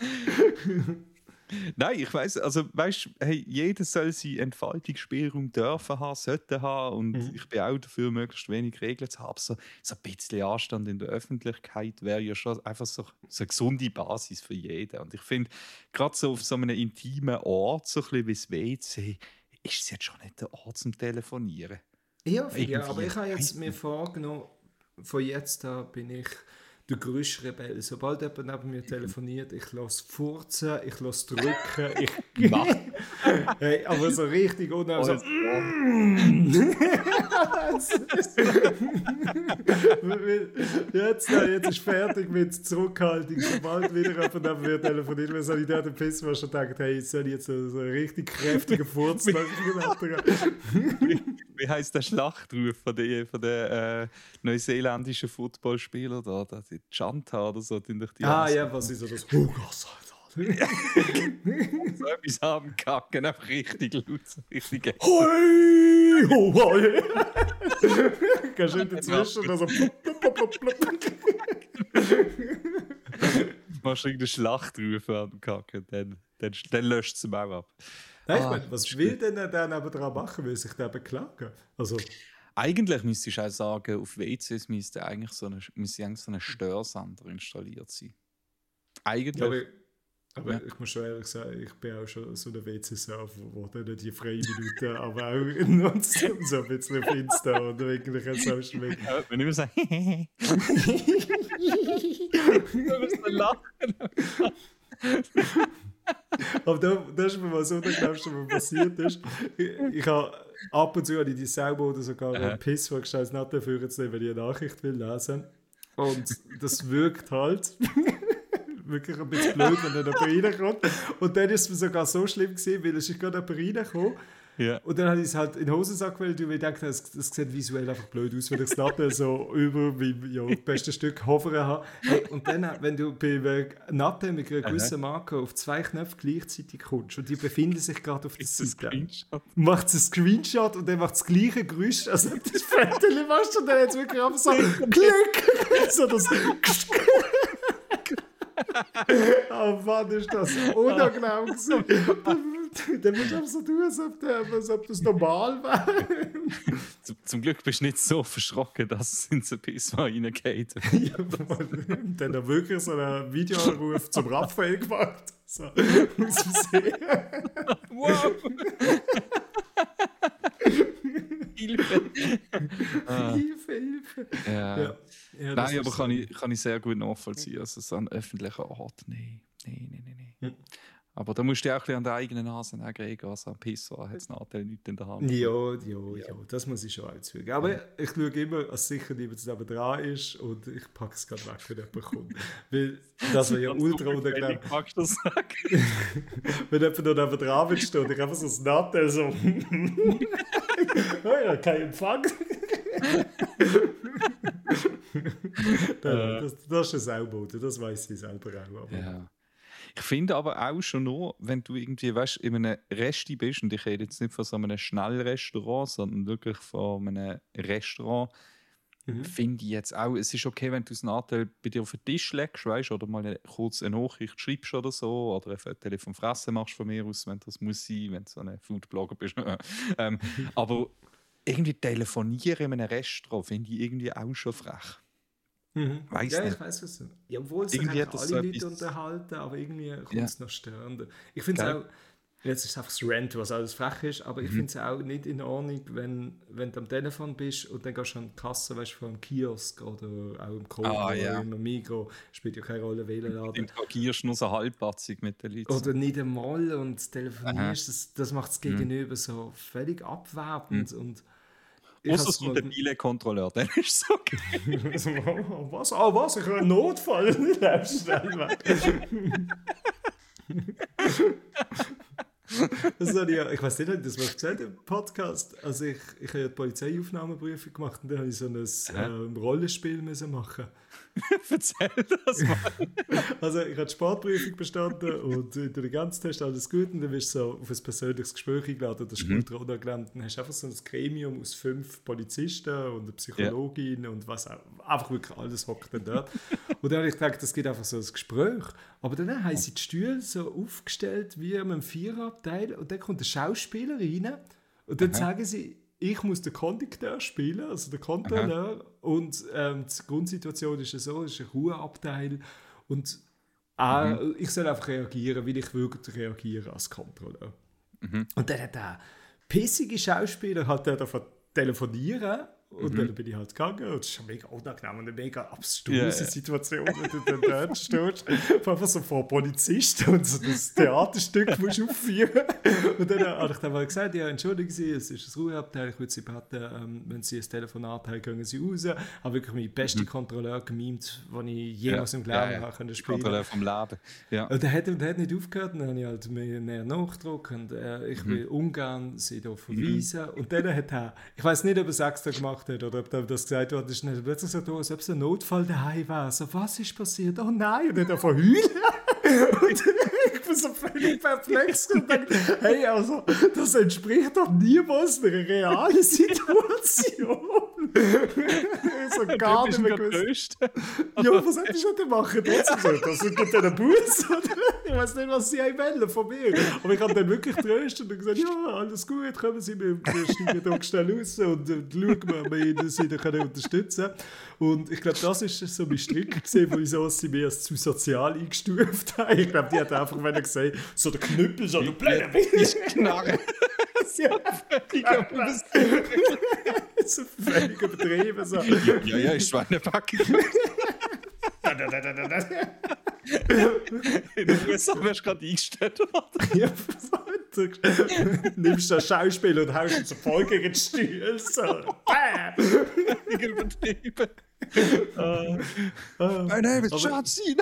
Speaker 2: Nein, ich weiss, also weißt, hey, jeder soll seinen Entfaltungsspielraum dürfen haben, sollte haben und
Speaker 1: Mhm.
Speaker 2: ich bin auch dafür, möglichst wenig Regeln zu haben. So, so ein bisschen Anstand in der Öffentlichkeit wäre ja schon einfach so, so eine gesunde Basis für jeden. Und ich finde, gerade so auf so einem intimen Ort, so ein bisschen wie das W C, ist es jetzt schon nicht der Ort zum Telefonieren.
Speaker 1: Ja, finde ich,
Speaker 2: Irgendwie,
Speaker 1: aber ich habe jetzt
Speaker 2: weiss
Speaker 1: mir
Speaker 2: nicht.
Speaker 1: vorgenommen, von jetzt an bin ich der grösste Rebell. Sobald jemand neben mir telefoniert, ich lasse furzen, ich lasse drücken, ich...
Speaker 2: Mach.
Speaker 1: Hey, aber so richtig unten so...
Speaker 2: Alles
Speaker 1: jetzt, äh, jetzt ist fertig mit Zurückhaltung. Sobald wieder jemand neben mir telefoniert, wenn so ich da den Piss war, schon denkt, hey, jetzt soll ich jetzt so, so einen richtig kräftigen Furz machen.
Speaker 2: wie, wie heisst der Schlachtruf von den von der, äh, neuseeländischen Footballspielern da? da die Chanta oder so, die durch die
Speaker 1: Ah
Speaker 2: Ass-
Speaker 1: ja, was ist so das? Hugas, Alter.
Speaker 2: so etwas haben kacken, einfach richtig laut, so richtig.
Speaker 1: Hoi! Ho, hoi! Kannst du dazwischen also plupp, plupp, plupp, plupp, plupp.
Speaker 2: Machst du irgendeinen Schlachtruf am Kacken, dann, dann, dann löscht es ihm auch ab.
Speaker 1: Nein, ich
Speaker 2: Ah,
Speaker 1: meine, was will denn der neben dran machen? Will sich der beklagen? Also,
Speaker 2: Eigentlich müsstest du auch sagen, auf W Cs müsste eigentlich so eine, müsste eigentlich so ein Störsender installiert sein. Eigentlich.
Speaker 1: aber, aber
Speaker 2: Ja.
Speaker 1: ich muss schon ehrlich sagen, ich bin auch schon so ein W C-Surfer, wo dann die freien Minuten, aber auch nonstop so ein bisschen auf Insta oder irgendwie ein Social Media.
Speaker 2: Ja, wenn ich immer sage, du musst dann lachen.
Speaker 1: Aber da, das ist mir mal so, das glaubst du, was passiert ist. Ich, ich habe ab und zu habe ich die selber oder sogar
Speaker 2: Aha.
Speaker 1: einen Piss vorgestellt, nicht dafür jetzt nicht, wenn ich eine Nachricht will lesen. Und das wirkt halt wirklich ein bisschen blöd, wenn dann jemand reinkommt. Und dann ist es mir sogar so schlimm gewesen, weil es ist gerade jemand reingekommen.
Speaker 2: Ja.
Speaker 1: Und dann habe ich es halt in den Hosensack gewählt, weil ich dachte, das, das sieht visuell einfach blöd aus, wenn ich es Natte so über mein ja, bestes Stück hovern habe. Hey, und dann, wenn du bei einer Natte mit einer gewissen Marke auf zwei Knöpfe gleichzeitig kommst und die befinden sich gerade auf der
Speaker 2: Ist das
Speaker 1: Seite,
Speaker 2: Screenshot?
Speaker 1: macht es einen Screenshot und dann macht das gleiche Geräusch, als ob das Foto machst und dann hat es wirklich einfach so Klick! So das... Oh Mann, ist das unangenehm gewesen. Dann musst du einfach so tun, als ob, der, als ob das normal wäre.
Speaker 2: Zum, zum Glück bist du nicht so verschrocken, dass es ins Piss mal reingeht.
Speaker 1: Ja, und dann hat er wirklich so einen Videoanruf zum Raphael gemacht. So, aus dem See.
Speaker 2: Wow! Hilfe! Ah,
Speaker 1: Hilfe, Hilfe.
Speaker 2: ja.
Speaker 1: Ja. Ja, das
Speaker 2: Nein, aber
Speaker 1: ist
Speaker 2: kann
Speaker 1: so.
Speaker 2: ich, kann ich sehr gut nachvollziehen. Also so ein öffentlicher Ort, nein. Nein, nein, nein, nein.
Speaker 1: Hm.
Speaker 2: Aber da musst du ja auch ein bisschen an der eigenen Nase reden. Also am Pissoir hat es Nachteil nicht in der Hand.
Speaker 1: Ja, ja, ja, das muss ich schon einzügen. Aber ich schaue immer, dass sicher niemand neben dran ist und ich packe es gerade weg, wenn jemand kommt. Weil das wäre ja ultra unangenehm.
Speaker 2: Magst du das sagen?
Speaker 1: Wenn jemand noch neben dran will stehen und ich einfach so das Nattel so... Oh ja, kein Empfang. das, das ist ein Sauboden, das weiß ich selber auch. Aber
Speaker 2: Ja. Ich finde aber auch schon nur, wenn du irgendwie, weißt, in einem Resti bist, und ich rede jetzt nicht von so einem Schnellrestaurant, sondern wirklich von einem Restaurant,
Speaker 1: Mhm.
Speaker 2: finde ich jetzt auch, es ist okay, wenn du das Nachteil bei dir auf den Tisch legst, weißt, oder mal eine, kurz eine Nachricht schreibst oder so, oder ein Foto vom Fressen machst von mir aus, wenn das muss sein, wenn du so ein Foodblogger bist. ähm, aber irgendwie telefonieren in einem Restaurant finde ich irgendwie auch schon frech.
Speaker 1: Mhm.
Speaker 2: Weiss
Speaker 1: ja,
Speaker 2: nicht.
Speaker 1: ich weiß was. Ja, obwohl sich
Speaker 2: Irgendwie
Speaker 1: eigentlich
Speaker 2: hat das
Speaker 1: alle
Speaker 2: so
Speaker 1: Leute
Speaker 2: etwas-
Speaker 1: unterhalten, aber irgendwie kommt
Speaker 2: Ja.
Speaker 1: es noch störender. Ich finde es
Speaker 2: Gell?
Speaker 1: auch, Jetzt ist es einfach das Rent, was alles frech ist, aber ich finde es auch nicht in Ordnung, wenn, wenn du am Telefon bist und dann gehst du an die Kasse, weißt du, vor einem Kiosk oder auch im Coop
Speaker 2: Ah,
Speaker 1: oder
Speaker 2: ja.
Speaker 1: im Migros, spielt ja keine Rolle, wählen
Speaker 2: Du
Speaker 1: laden.
Speaker 2: interagierst nur so halbpatzig mit den Leuten.
Speaker 1: Oder nicht einmal und telefonierst, das, das macht das Gegenüber so völlig abwertend. Und ich
Speaker 2: Außer
Speaker 1: hab's
Speaker 2: es kommt
Speaker 1: mal-
Speaker 2: der Bielekontrolleur, dann ist es okay.
Speaker 1: Also, was? Ah, was? Ich habe einen Notfall. Läufst schnell weg. Das habe ich, ja- ich weiß nicht, ob ich das mal erzählt im Podcast. Also ich, ich habe ja die Polizeiaufnahmeprüfung gemacht und dann habe ich so ein ähm, Rollenspiel müssen machen.
Speaker 2: Erzähl das mal.
Speaker 1: Also ich habe die Sportprüfung bestanden und Intelligenztest, alles gut. Und dann wirst du so auf ein persönliches Gespräch eingeladen, das ist
Speaker 2: Mhm.
Speaker 1: ultra unangenehm. Dann hast du einfach so ein Gremium aus fünf Polizisten und eine Psychologin und was auch. Einfach wirklich alles hockt dann dort. Und dann habe ich gedacht, das gibt einfach so ein Gespräch. Aber dann haben sie die Stühle so aufgestellt wie in einem Viererabteil und dann kommt der Schauspieler rein und dann
Speaker 2: Aha.
Speaker 1: sagen sie, ich muss den Kondukteur spielen, also den Kontrolleur. Und ähm, die Grundsituation ist ja so, es ist ein Ruheabteil. Und äh,
Speaker 2: Mhm.
Speaker 1: ich soll einfach reagieren, wie ich wirklich reagiere als Kontrolleur.
Speaker 2: Mhm.
Speaker 1: Und dann hat der pissige Schauspieler halt der davon telefonieren. Und
Speaker 2: Mhm.
Speaker 1: dann bin ich halt gegangen und es ist schon mega unangenehm und eine mega abstruse
Speaker 2: Ja, ja.
Speaker 1: Situation, wenn du dann dort stehst, einfach so vor Polizisten und so das Theaterstück musst aufführen. Und dann habe ich dann mal gesagt, ja, entschuldigen Sie, es ist ein Ruheabteil, ich würde Sie bitten, ähm, wenn Sie ein Telefonat haben, gehen Sie raus. Ich habe wirklich meinen besten Kontrolleur gemimt, den ich jemals im Leben
Speaker 2: Mhm. Ja, ja.
Speaker 1: habe können spielen.
Speaker 2: Kontrolleur vom Laden. Ja.
Speaker 1: Und er hat, und er hat nicht aufgehört, und dann habe ich halt mehr, mehr Nachdruck und äh, ich will ungern sie da verweisen. Und dann hat er, ich weiß nicht, ob er es extra gemacht hat oder ob das gesagt wurde, ist dann plötzlich gesagt, oh, als ob es ein Notfall daheim war. So, was ist passiert? Oh nein! Und dann hat er von heulen. Und ich bin so völlig perplex und denke, hey, also, das entspricht doch niemals einer realen Situation. so gar nicht mehr gewusst. Ja, was hättest du denn machen? Trotzdem so, das gibt einen Bus, oder? Ich weiß nicht, was sie wollen von mir. Aber ich habe dann wirklich tröstet und gesagt, ja, alles gut, kommen Sie, wir, wir steigen hier schnell raus und äh, schauen wir, ob wir Ihnen Sie da können unterstützen können. Und ich glaube, das ist so mein Strick gesehen, wieso sie mich als zu sozial eingestuft haben. Ich glaube, die hat einfach, wenn er gesagt so der Knüppel, so der blöde
Speaker 2: Ist Knarre.
Speaker 1: ja, so völlig übertrieben. So.
Speaker 2: Ja, ja, ist Schweinepackung. In den U S A wärst du gerade eingestellt worden.
Speaker 1: Ja, du nimmst das Schauspiel und haust ihn so voll gegen den Stuhl. So.
Speaker 2: Ich übertrieben. Uh, My name is John Cena.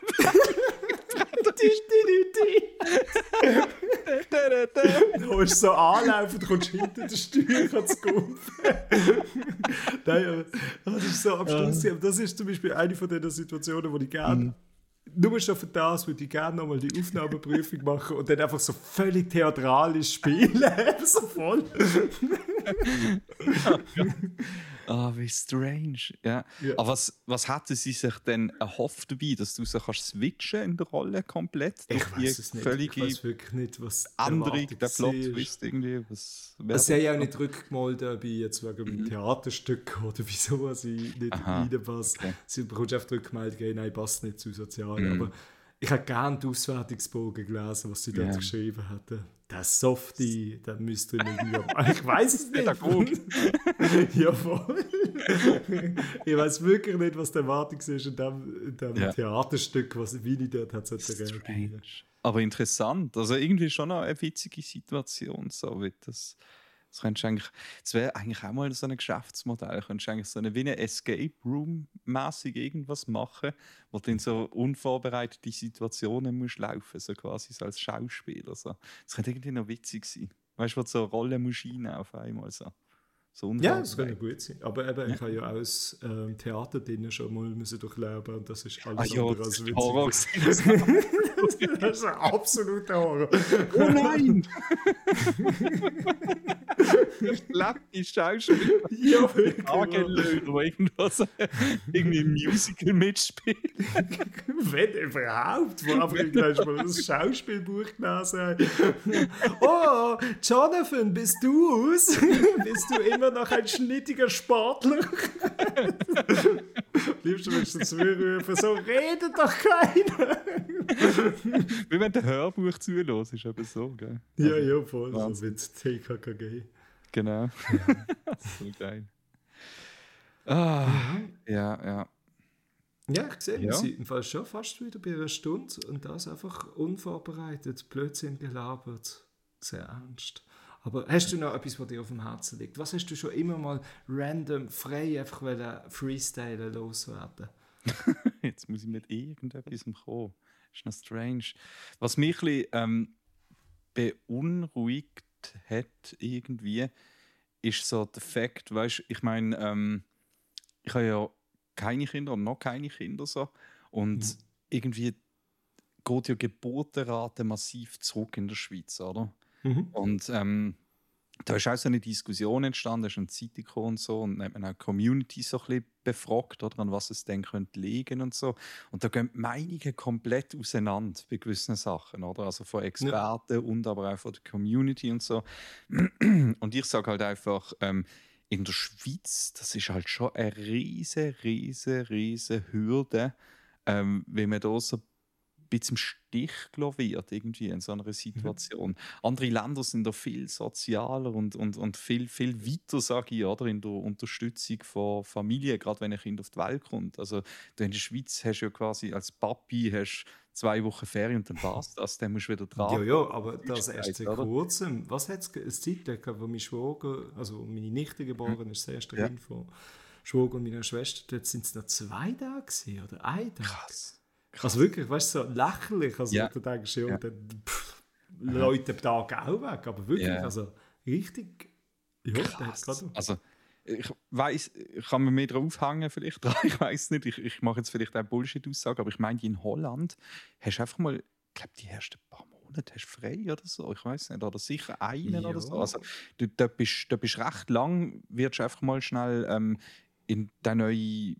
Speaker 1: Du holst so anlaufen und kommst hinter den Stuhl zu kumpfen. Nein, aber das ist so abstrus. Aber das ist zum Beispiel eine von den Situationen, wo ich gerne. Nur schon für das würde ich gerne nochmal die Aufnahmeprüfung machen und dann einfach so völlig theatralisch spielen. So voll.
Speaker 2: Ah, wie strange. Ja.
Speaker 1: Ja.
Speaker 2: Aber was, was hätten sie sich denn erhofft dabei, dass du so kannst switchen in der Rolle komplett?
Speaker 1: Ich
Speaker 2: Durch
Speaker 1: weiß
Speaker 2: die
Speaker 1: es nicht.
Speaker 2: völlige
Speaker 1: Ich weiß wirklich nicht, was
Speaker 2: andere,
Speaker 1: Erwartung
Speaker 2: der
Speaker 1: war.
Speaker 2: Plot-Twist irgendwie. Was wär
Speaker 1: Also, sie
Speaker 2: das?
Speaker 1: haben ja auch nicht rückgemalt, ob ich jetzt wegen dem Theaterstück oder wieso ich nicht
Speaker 2: Aha,
Speaker 1: reinpasse.
Speaker 2: okay.
Speaker 1: Sie bekommst einfach die Rückmeldung, hey, nein, passt nicht zu sozial.
Speaker 2: Mhm.
Speaker 1: Aber ich habe gerne die Auswertungsbogen gelesen, was sie dort
Speaker 2: Ja.
Speaker 1: geschrieben hatten. Der Softie, der müsste irgendwie. Ich weiß es nicht.
Speaker 2: Pädagoge.
Speaker 1: Jawohl. Ich weiß wirklich nicht, was die Erwartung ist in dem, in dem
Speaker 2: Ja.
Speaker 1: Theaterstück, was Willi dort hat sollte reagieren.
Speaker 2: Strange. Aber interessant. Also irgendwie schon noch eine witzige Situation. So wie das, das könntest du eigentlich, das wäre eigentlich auch mal so ein Geschäftsmodell. Du könntest eigentlich so eine, wie eine Escape Room-mäßig irgendwas machen, wo du in so unvorbereitete Situationen musst laufen, so quasi so als Schauspieler. So. Das könnte irgendwie noch witzig sein. Weißt du, wo du so Rollen musst rein auf einmal so. So
Speaker 1: Ja, das
Speaker 2: unvorbereitet.
Speaker 1: könnte gut sein. Aber eben, ich habe ja auch das ähm, Theater drinnen schon mal müssen durchleben und das ist
Speaker 2: Ah
Speaker 1: alles
Speaker 2: ja,
Speaker 1: andere
Speaker 2: das
Speaker 1: als
Speaker 2: ist
Speaker 1: witzig.
Speaker 2: Horror gewesen.
Speaker 1: Das ist ein absoluter Horror.
Speaker 2: Oh nein! Schlechte Schauspieler.
Speaker 1: Ja, wirklich.
Speaker 2: Tagelöhner, die irgendwo so irgendwie im Musical mitspielen.
Speaker 1: Wenn überhaupt, wo einfach irgendwann mal das Schauspielbuch gelesen haben. Oh, Jonathan, bist du es? Bist du immer immer noch ein schnittiger Sportler. Liebst du, wenn du zurufen, so redet doch keiner.
Speaker 2: Wie wenn der Hörbuch zulässt, ist eben so, gell?
Speaker 1: Ja, ja, voll.
Speaker 2: Wahnsinn.
Speaker 1: So mit T K K G.
Speaker 2: Genau. So geil. Ah, ja, ja.
Speaker 1: Ja, ich sehe, wir
Speaker 2: Ja.
Speaker 1: sind im Fall schon fast wieder bei einer Stunde und das einfach unvorbereitet, Blödsinn gelabert, sehr ernst. Aber hast du noch etwas, was dir auf dem Herzen liegt? Was hast du schon immer mal random, frei, einfach wollen freestylen, loswerden?
Speaker 2: Jetzt muss ich mit irgendetwas kommen. Das ist noch strange. Was mich ein bisschen, ähm, beunruhigt hat, irgendwie, ist so der Fakt, weißt du, ich meine, ähm, ich habe ja keine Kinder und noch keine Kinder so. Und
Speaker 1: Mhm.
Speaker 2: irgendwie geht ja die Geburtenrate massiv zurück in der Schweiz, oder?
Speaker 1: Mhm.
Speaker 2: Und ähm, da ist auch so eine Diskussion entstanden, da ist eine Zeitung gekommen und so, und dann hat man auch die Community so ein bisschen befragt, oder, an was es denn könnte liegen und so. Und da gehen die Meinungen komplett auseinander bei gewissen Sachen, oder? Also von Experten und aber auch von der Community und so. Und ich sage halt einfach, ähm, in der Schweiz, das ist halt schon eine riese, riese, riese Hürde, ähm, wenn man da so ein bisschen im Stich gelassen wird, irgendwie in so einer Situation. Mhm. Andere Länder sind da viel sozialer und, und, und viel, viel weiter, sage ich, oder, in der Unterstützung von Familien, gerade wenn ein Kind auf die Welt kommt. Also du in der Schweiz hast du ja quasi als Papi hast zwei Wochen Ferien und dann war's das, dann musst du wieder dran.
Speaker 1: Ja, ja, aber das erst seit kurzem. Was hat es eine Zeit gegeben, wo mein Schwager, also meine Nichte geboren ist, das erste
Speaker 2: Ja.
Speaker 1: Kind von Schwager und meiner Schwester, dort sind es noch zwei Tage gewesen, oder ein Tag.
Speaker 2: Krass. Krass.
Speaker 1: Also wirklich, weißt du, so lächerlich. Also
Speaker 2: Ja.
Speaker 1: du denkst, ja,
Speaker 2: Ja.
Speaker 1: dann pff, Leute am Tag auch weg. Aber wirklich,
Speaker 2: Ja.
Speaker 1: also richtig, ja, der hat
Speaker 2: Krass.
Speaker 1: gerade...
Speaker 2: Also ich weiß, ich kann mir mehr drauf hängen vielleicht dran, ich weiß nicht, ich, ich mache jetzt vielleicht auch Bullshit-Aussagen, aber ich meine, in Holland hast du einfach mal, ich glaube, die ersten paar Monate hast du frei oder so, ich weiß nicht, oder sicher einen
Speaker 1: Ja.
Speaker 2: oder so. Also du, da bist da bist recht lang, wirst du einfach mal schnell ähm, in den neuen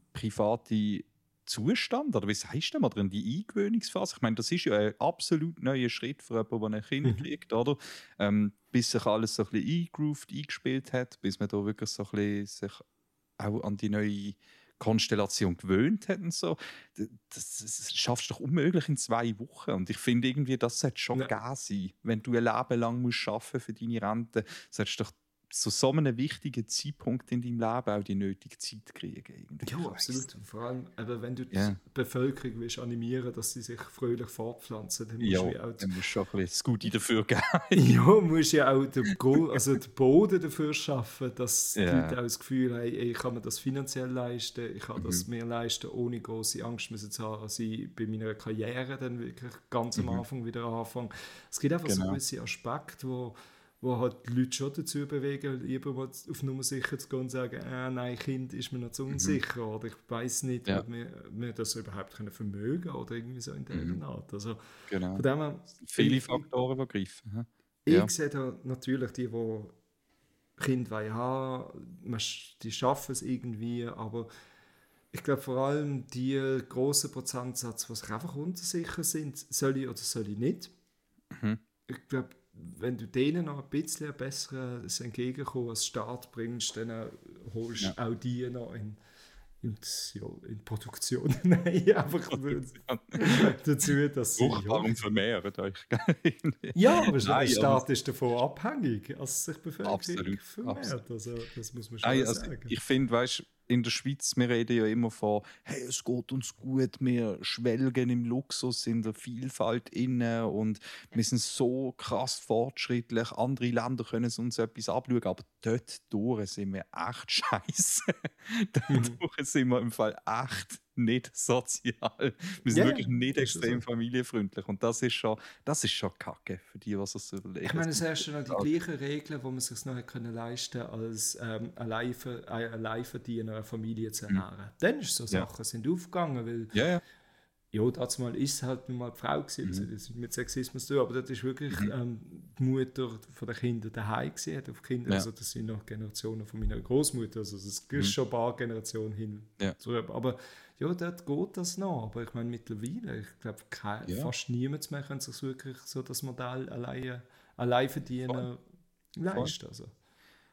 Speaker 2: private Zustand, oder wie sagst du mal drin, die Eingewöhnungsphase? Ich meine, das ist ja ein absolut neuer Schritt für jemanden, der ein Kind
Speaker 1: Mhm.
Speaker 2: kriegt, oder? Ähm, bis sich alles so ein bisschen eingegroovt, eingespielt hat, bis man da wirklich so ein bisschen sich auch an die neue Konstellation gewöhnt hat und so. Das, das, das schaffst du doch unmöglich in zwei Wochen. Und ich finde irgendwie, das sollte schon
Speaker 1: Ja.
Speaker 2: gegeben sein. Wenn du ein Leben lang musst arbeiten für deine Rente, solltest du doch zu so einem wichtigen Zeitpunkt in deinem Leben auch die nötige Zeit kriegen. Irgendwie.
Speaker 1: Ja,
Speaker 2: Ich
Speaker 1: absolut.
Speaker 2: weiss nicht.
Speaker 1: Vor allem, eben, wenn du
Speaker 2: Ja.
Speaker 1: die Bevölkerung willst animieren, dass sie sich fröhlich fortpflanzen, dann musst
Speaker 2: Ja,
Speaker 1: du ja auch...
Speaker 2: dann musst du schon ein bisschen das Gute dafür geben.
Speaker 1: Ja, musst ja auch den, Grund, also den Boden dafür schaffen, dass die
Speaker 2: Ja.
Speaker 1: Leute auch das Gefühl haben, ey, ich kann mir das finanziell leisten, ich kann das
Speaker 2: Mhm.
Speaker 1: mir leisten, ohne große Angst müssen zu haben, dass ich bei meiner Karriere dann wirklich ganz am
Speaker 2: Mhm.
Speaker 1: Anfang wieder anfange. Es gibt einfach so
Speaker 2: Genau.
Speaker 1: gewisse Aspekte, wo, wo halt die Leute schon dazu bewegen, lieber mal auf Nummer sicher zu gehen und sagen, äh, nein, Kind ist mir noch zu unsicher oder ich weiß nicht,
Speaker 2: Ja.
Speaker 1: ob wir, wir das überhaupt können vermögen oder irgendwie so in der
Speaker 2: Mhm.
Speaker 1: Art. Also
Speaker 2: Genau.
Speaker 1: von dem her,
Speaker 2: Viele
Speaker 1: ich-
Speaker 2: Faktoren, die greifen. hä?
Speaker 1: ich
Speaker 2: Ja.
Speaker 1: sehe da natürlich die, die Kinder wollen haben, man sch- die schaffen es irgendwie, aber ich glaube vor allem die grossen Prozentsatz, die sich einfach unsicher sind, soll ich oder soll ich nicht.
Speaker 2: Mhm.
Speaker 1: Ich glaube, wenn du denen noch ein bisschen ein besseres Entgegenkommen als Staat bringst, dann äh, holst
Speaker 2: Ja.
Speaker 1: auch die noch in, in, ja, in Produktion. Nein, einfach dazu, dass sie...
Speaker 2: Fruchtbarung vermehren euch.
Speaker 1: Ja, aber
Speaker 2: Nein,
Speaker 1: der Staat
Speaker 2: aber-
Speaker 1: ist davon abhängig, dass sich die Bevölkerung
Speaker 2: Absolut,
Speaker 1: vermehrt.
Speaker 2: absolut.
Speaker 1: Also, das muss man schon
Speaker 2: Nein, also
Speaker 1: sagen.
Speaker 2: ich finde, weißt, in der Schweiz, wir reden ja immer von, hey, es geht uns gut, wir schwelgen im Luxus, in der Vielfalt inne und wir sind so krass fortschrittlich. Andere Länder können es uns etwas abschauen, aber dort durch sind wir echt scheiße. dort
Speaker 1: Mhm.
Speaker 2: durch sind wir im Fall echt nicht sozial. Wir sind
Speaker 1: Ja,
Speaker 2: wirklich nicht
Speaker 1: das ist
Speaker 2: extrem
Speaker 1: so.
Speaker 2: familienfreundlich und das ist schon, das ist schon Kacke für die, was es so überlegen.
Speaker 1: Ich meine, es herrschen noch die gleichen Regeln, wo man sich noch hätte können leisten als ähm, Alleinver- ein Alleinverdiener eine Familie zu ernähren. Dann ist so
Speaker 2: Ja.
Speaker 1: Sachen sind aufgegangen, weil
Speaker 2: Ja, ja.
Speaker 1: ja, das mal ist es halt nun mal die Frau gewesen, also das ist mit Sexismus zu tun, aber das ist wirklich ähm, die Mutter von den Kindern daheim gewesen, hat auf Kinder,
Speaker 2: Ja.
Speaker 1: also das sind noch Generationen von meiner Großmutter, also das ist schon ein paar Generationen hin.
Speaker 2: Ja.
Speaker 1: zurück. Aber ja, dort geht das noch, aber ich meine mittlerweile, ich glaube kein-
Speaker 2: Ja.
Speaker 1: fast niemand mehr kann sich wirklich so das Modell alleine, allein verdienen leisten. Also.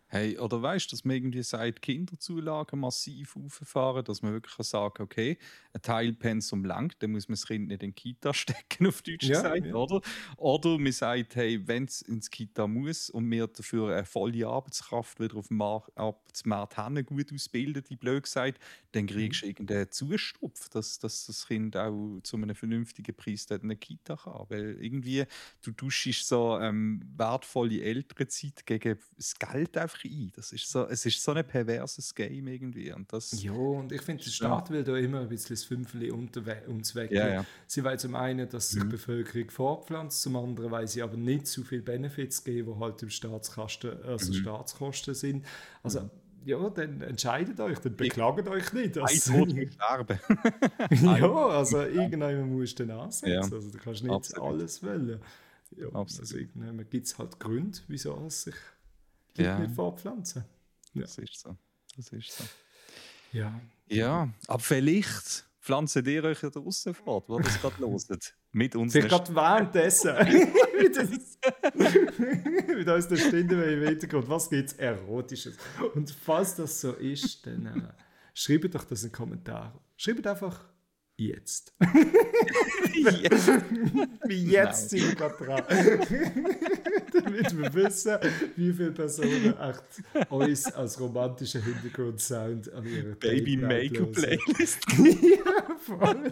Speaker 2: Hey, oder weißt du, dass man irgendwie sagt, Kinderzulagen massiv auffahren, dass man wirklich kann sagen, okay, ein Teilpensum langt, dann muss man das Kind nicht in die Kita stecken, auf Deutsch
Speaker 1: Ja,
Speaker 2: gesagt,
Speaker 1: ja.
Speaker 2: oder? Oder man sagt, hey, wenn es ins Kita muss und wir dafür eine volle Arbeitskraft wieder auf dem Markt, Arbeitsmarkt haben, gut ausbildet, die blöd gesagt, dann kriegst du
Speaker 1: Mhm.
Speaker 2: irgendeinen Zustupf, dass, dass das Kind auch zu einem vernünftigen Preis dort in eine Kita kann. Weil irgendwie, du tauschst so ähm, wertvolle Elternzeit gegen das Geld einfach ein. Das ist so, es ist so ein perverses Game irgendwie. Und das,
Speaker 1: Ja, und ich finde, der
Speaker 2: ja,
Speaker 1: Staat will da immer ein bisschen das Fünfli uns
Speaker 2: ja,
Speaker 1: wegnehmen.
Speaker 2: ja.
Speaker 1: Sie wollen zum einen, dass sich die
Speaker 2: Mhm.
Speaker 1: Bevölkerung fortpflanzt, zum anderen weil sie aber nicht so viele Benefits geben, die halt im Staatskasten, also
Speaker 2: Mhm.
Speaker 1: Staatskosten sind. Also,
Speaker 2: Mhm.
Speaker 1: ja, dann entscheidet euch, dann beklagt euch nicht.
Speaker 2: Ein
Speaker 1: Also,
Speaker 2: Tod muss sterben.
Speaker 1: ja, also irgendwann musst du dann
Speaker 2: Ja,
Speaker 1: ansetzen. Also, du kannst nicht
Speaker 2: absolut.
Speaker 1: alles wollen. Ja, also
Speaker 2: Absolut.
Speaker 1: irgendwann gibt es halt Gründe, wieso es sich Leute
Speaker 2: Ja,
Speaker 1: nicht fortpflanzen. Ja.
Speaker 2: das ist so. Das ist so.
Speaker 1: Ja.
Speaker 2: Ja, aber vielleicht pflanzen ihr euch ja draussen fort, wo das gerade loset. Mit unseren
Speaker 1: Vielleicht gerade währenddessen. Mit uns der Stimme im Hintergrund. Was gibt es Erotisches? Und falls das so ist, dann äh, schreibt doch das in den Kommentaren. Schreibt einfach jetzt.
Speaker 2: Yes.
Speaker 1: Wie jetzt sind wir gerade dran. Damit wir wissen, wie viele Personen echt uns als romantischen Hintergrundsound an ihrer
Speaker 2: Baby
Speaker 1: Date Night
Speaker 2: Make-up
Speaker 1: hören.
Speaker 2: Playlist.
Speaker 1: Ja, voll.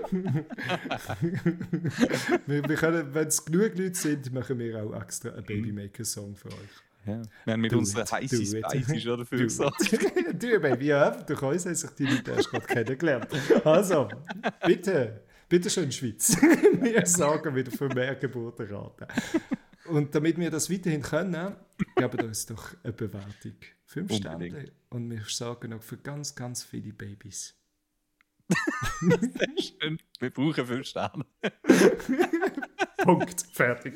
Speaker 1: wir, wir können, wenn es genug Leute sind, machen wir auch extra einen Babymaker-Song für euch.
Speaker 2: Ja. Wir haben mit
Speaker 1: Do
Speaker 2: unserer
Speaker 1: it,
Speaker 2: heißen
Speaker 1: do it.
Speaker 2: Spicy schon dafür
Speaker 1: Do
Speaker 2: gesorgt.
Speaker 1: it. Du, Baby, ja, durch uns haben sich die Leute erst gerade kennengelernt. Also, bitte, bitte schön, Schweiz. Wir sagen wieder für mehr Geburtenraten. Und damit wir das weiterhin können, geben uns doch eine Bewertung. Fünf Sterne.
Speaker 2: Unbedingt.
Speaker 1: Und wir sagen noch für ganz, ganz viele Babys.
Speaker 2: Sehr schön. Wir brauchen fünf Sterne.
Speaker 1: Punkt. Fertig.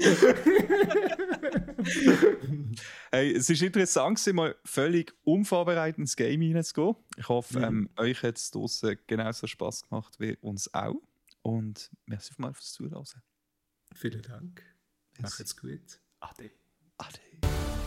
Speaker 2: Hey, es ist interessant, gewesen, mal völlig unvorbereitet ins Game hineinzugehen. Ich hoffe,
Speaker 1: Mhm.
Speaker 2: ähm, euch hat es draussen genauso Spass gemacht wie uns auch. Und merci mal fürs Zuhören.
Speaker 1: Vielen Dank.
Speaker 2: Merci.
Speaker 1: Macht's gut. Ade.
Speaker 2: Ade.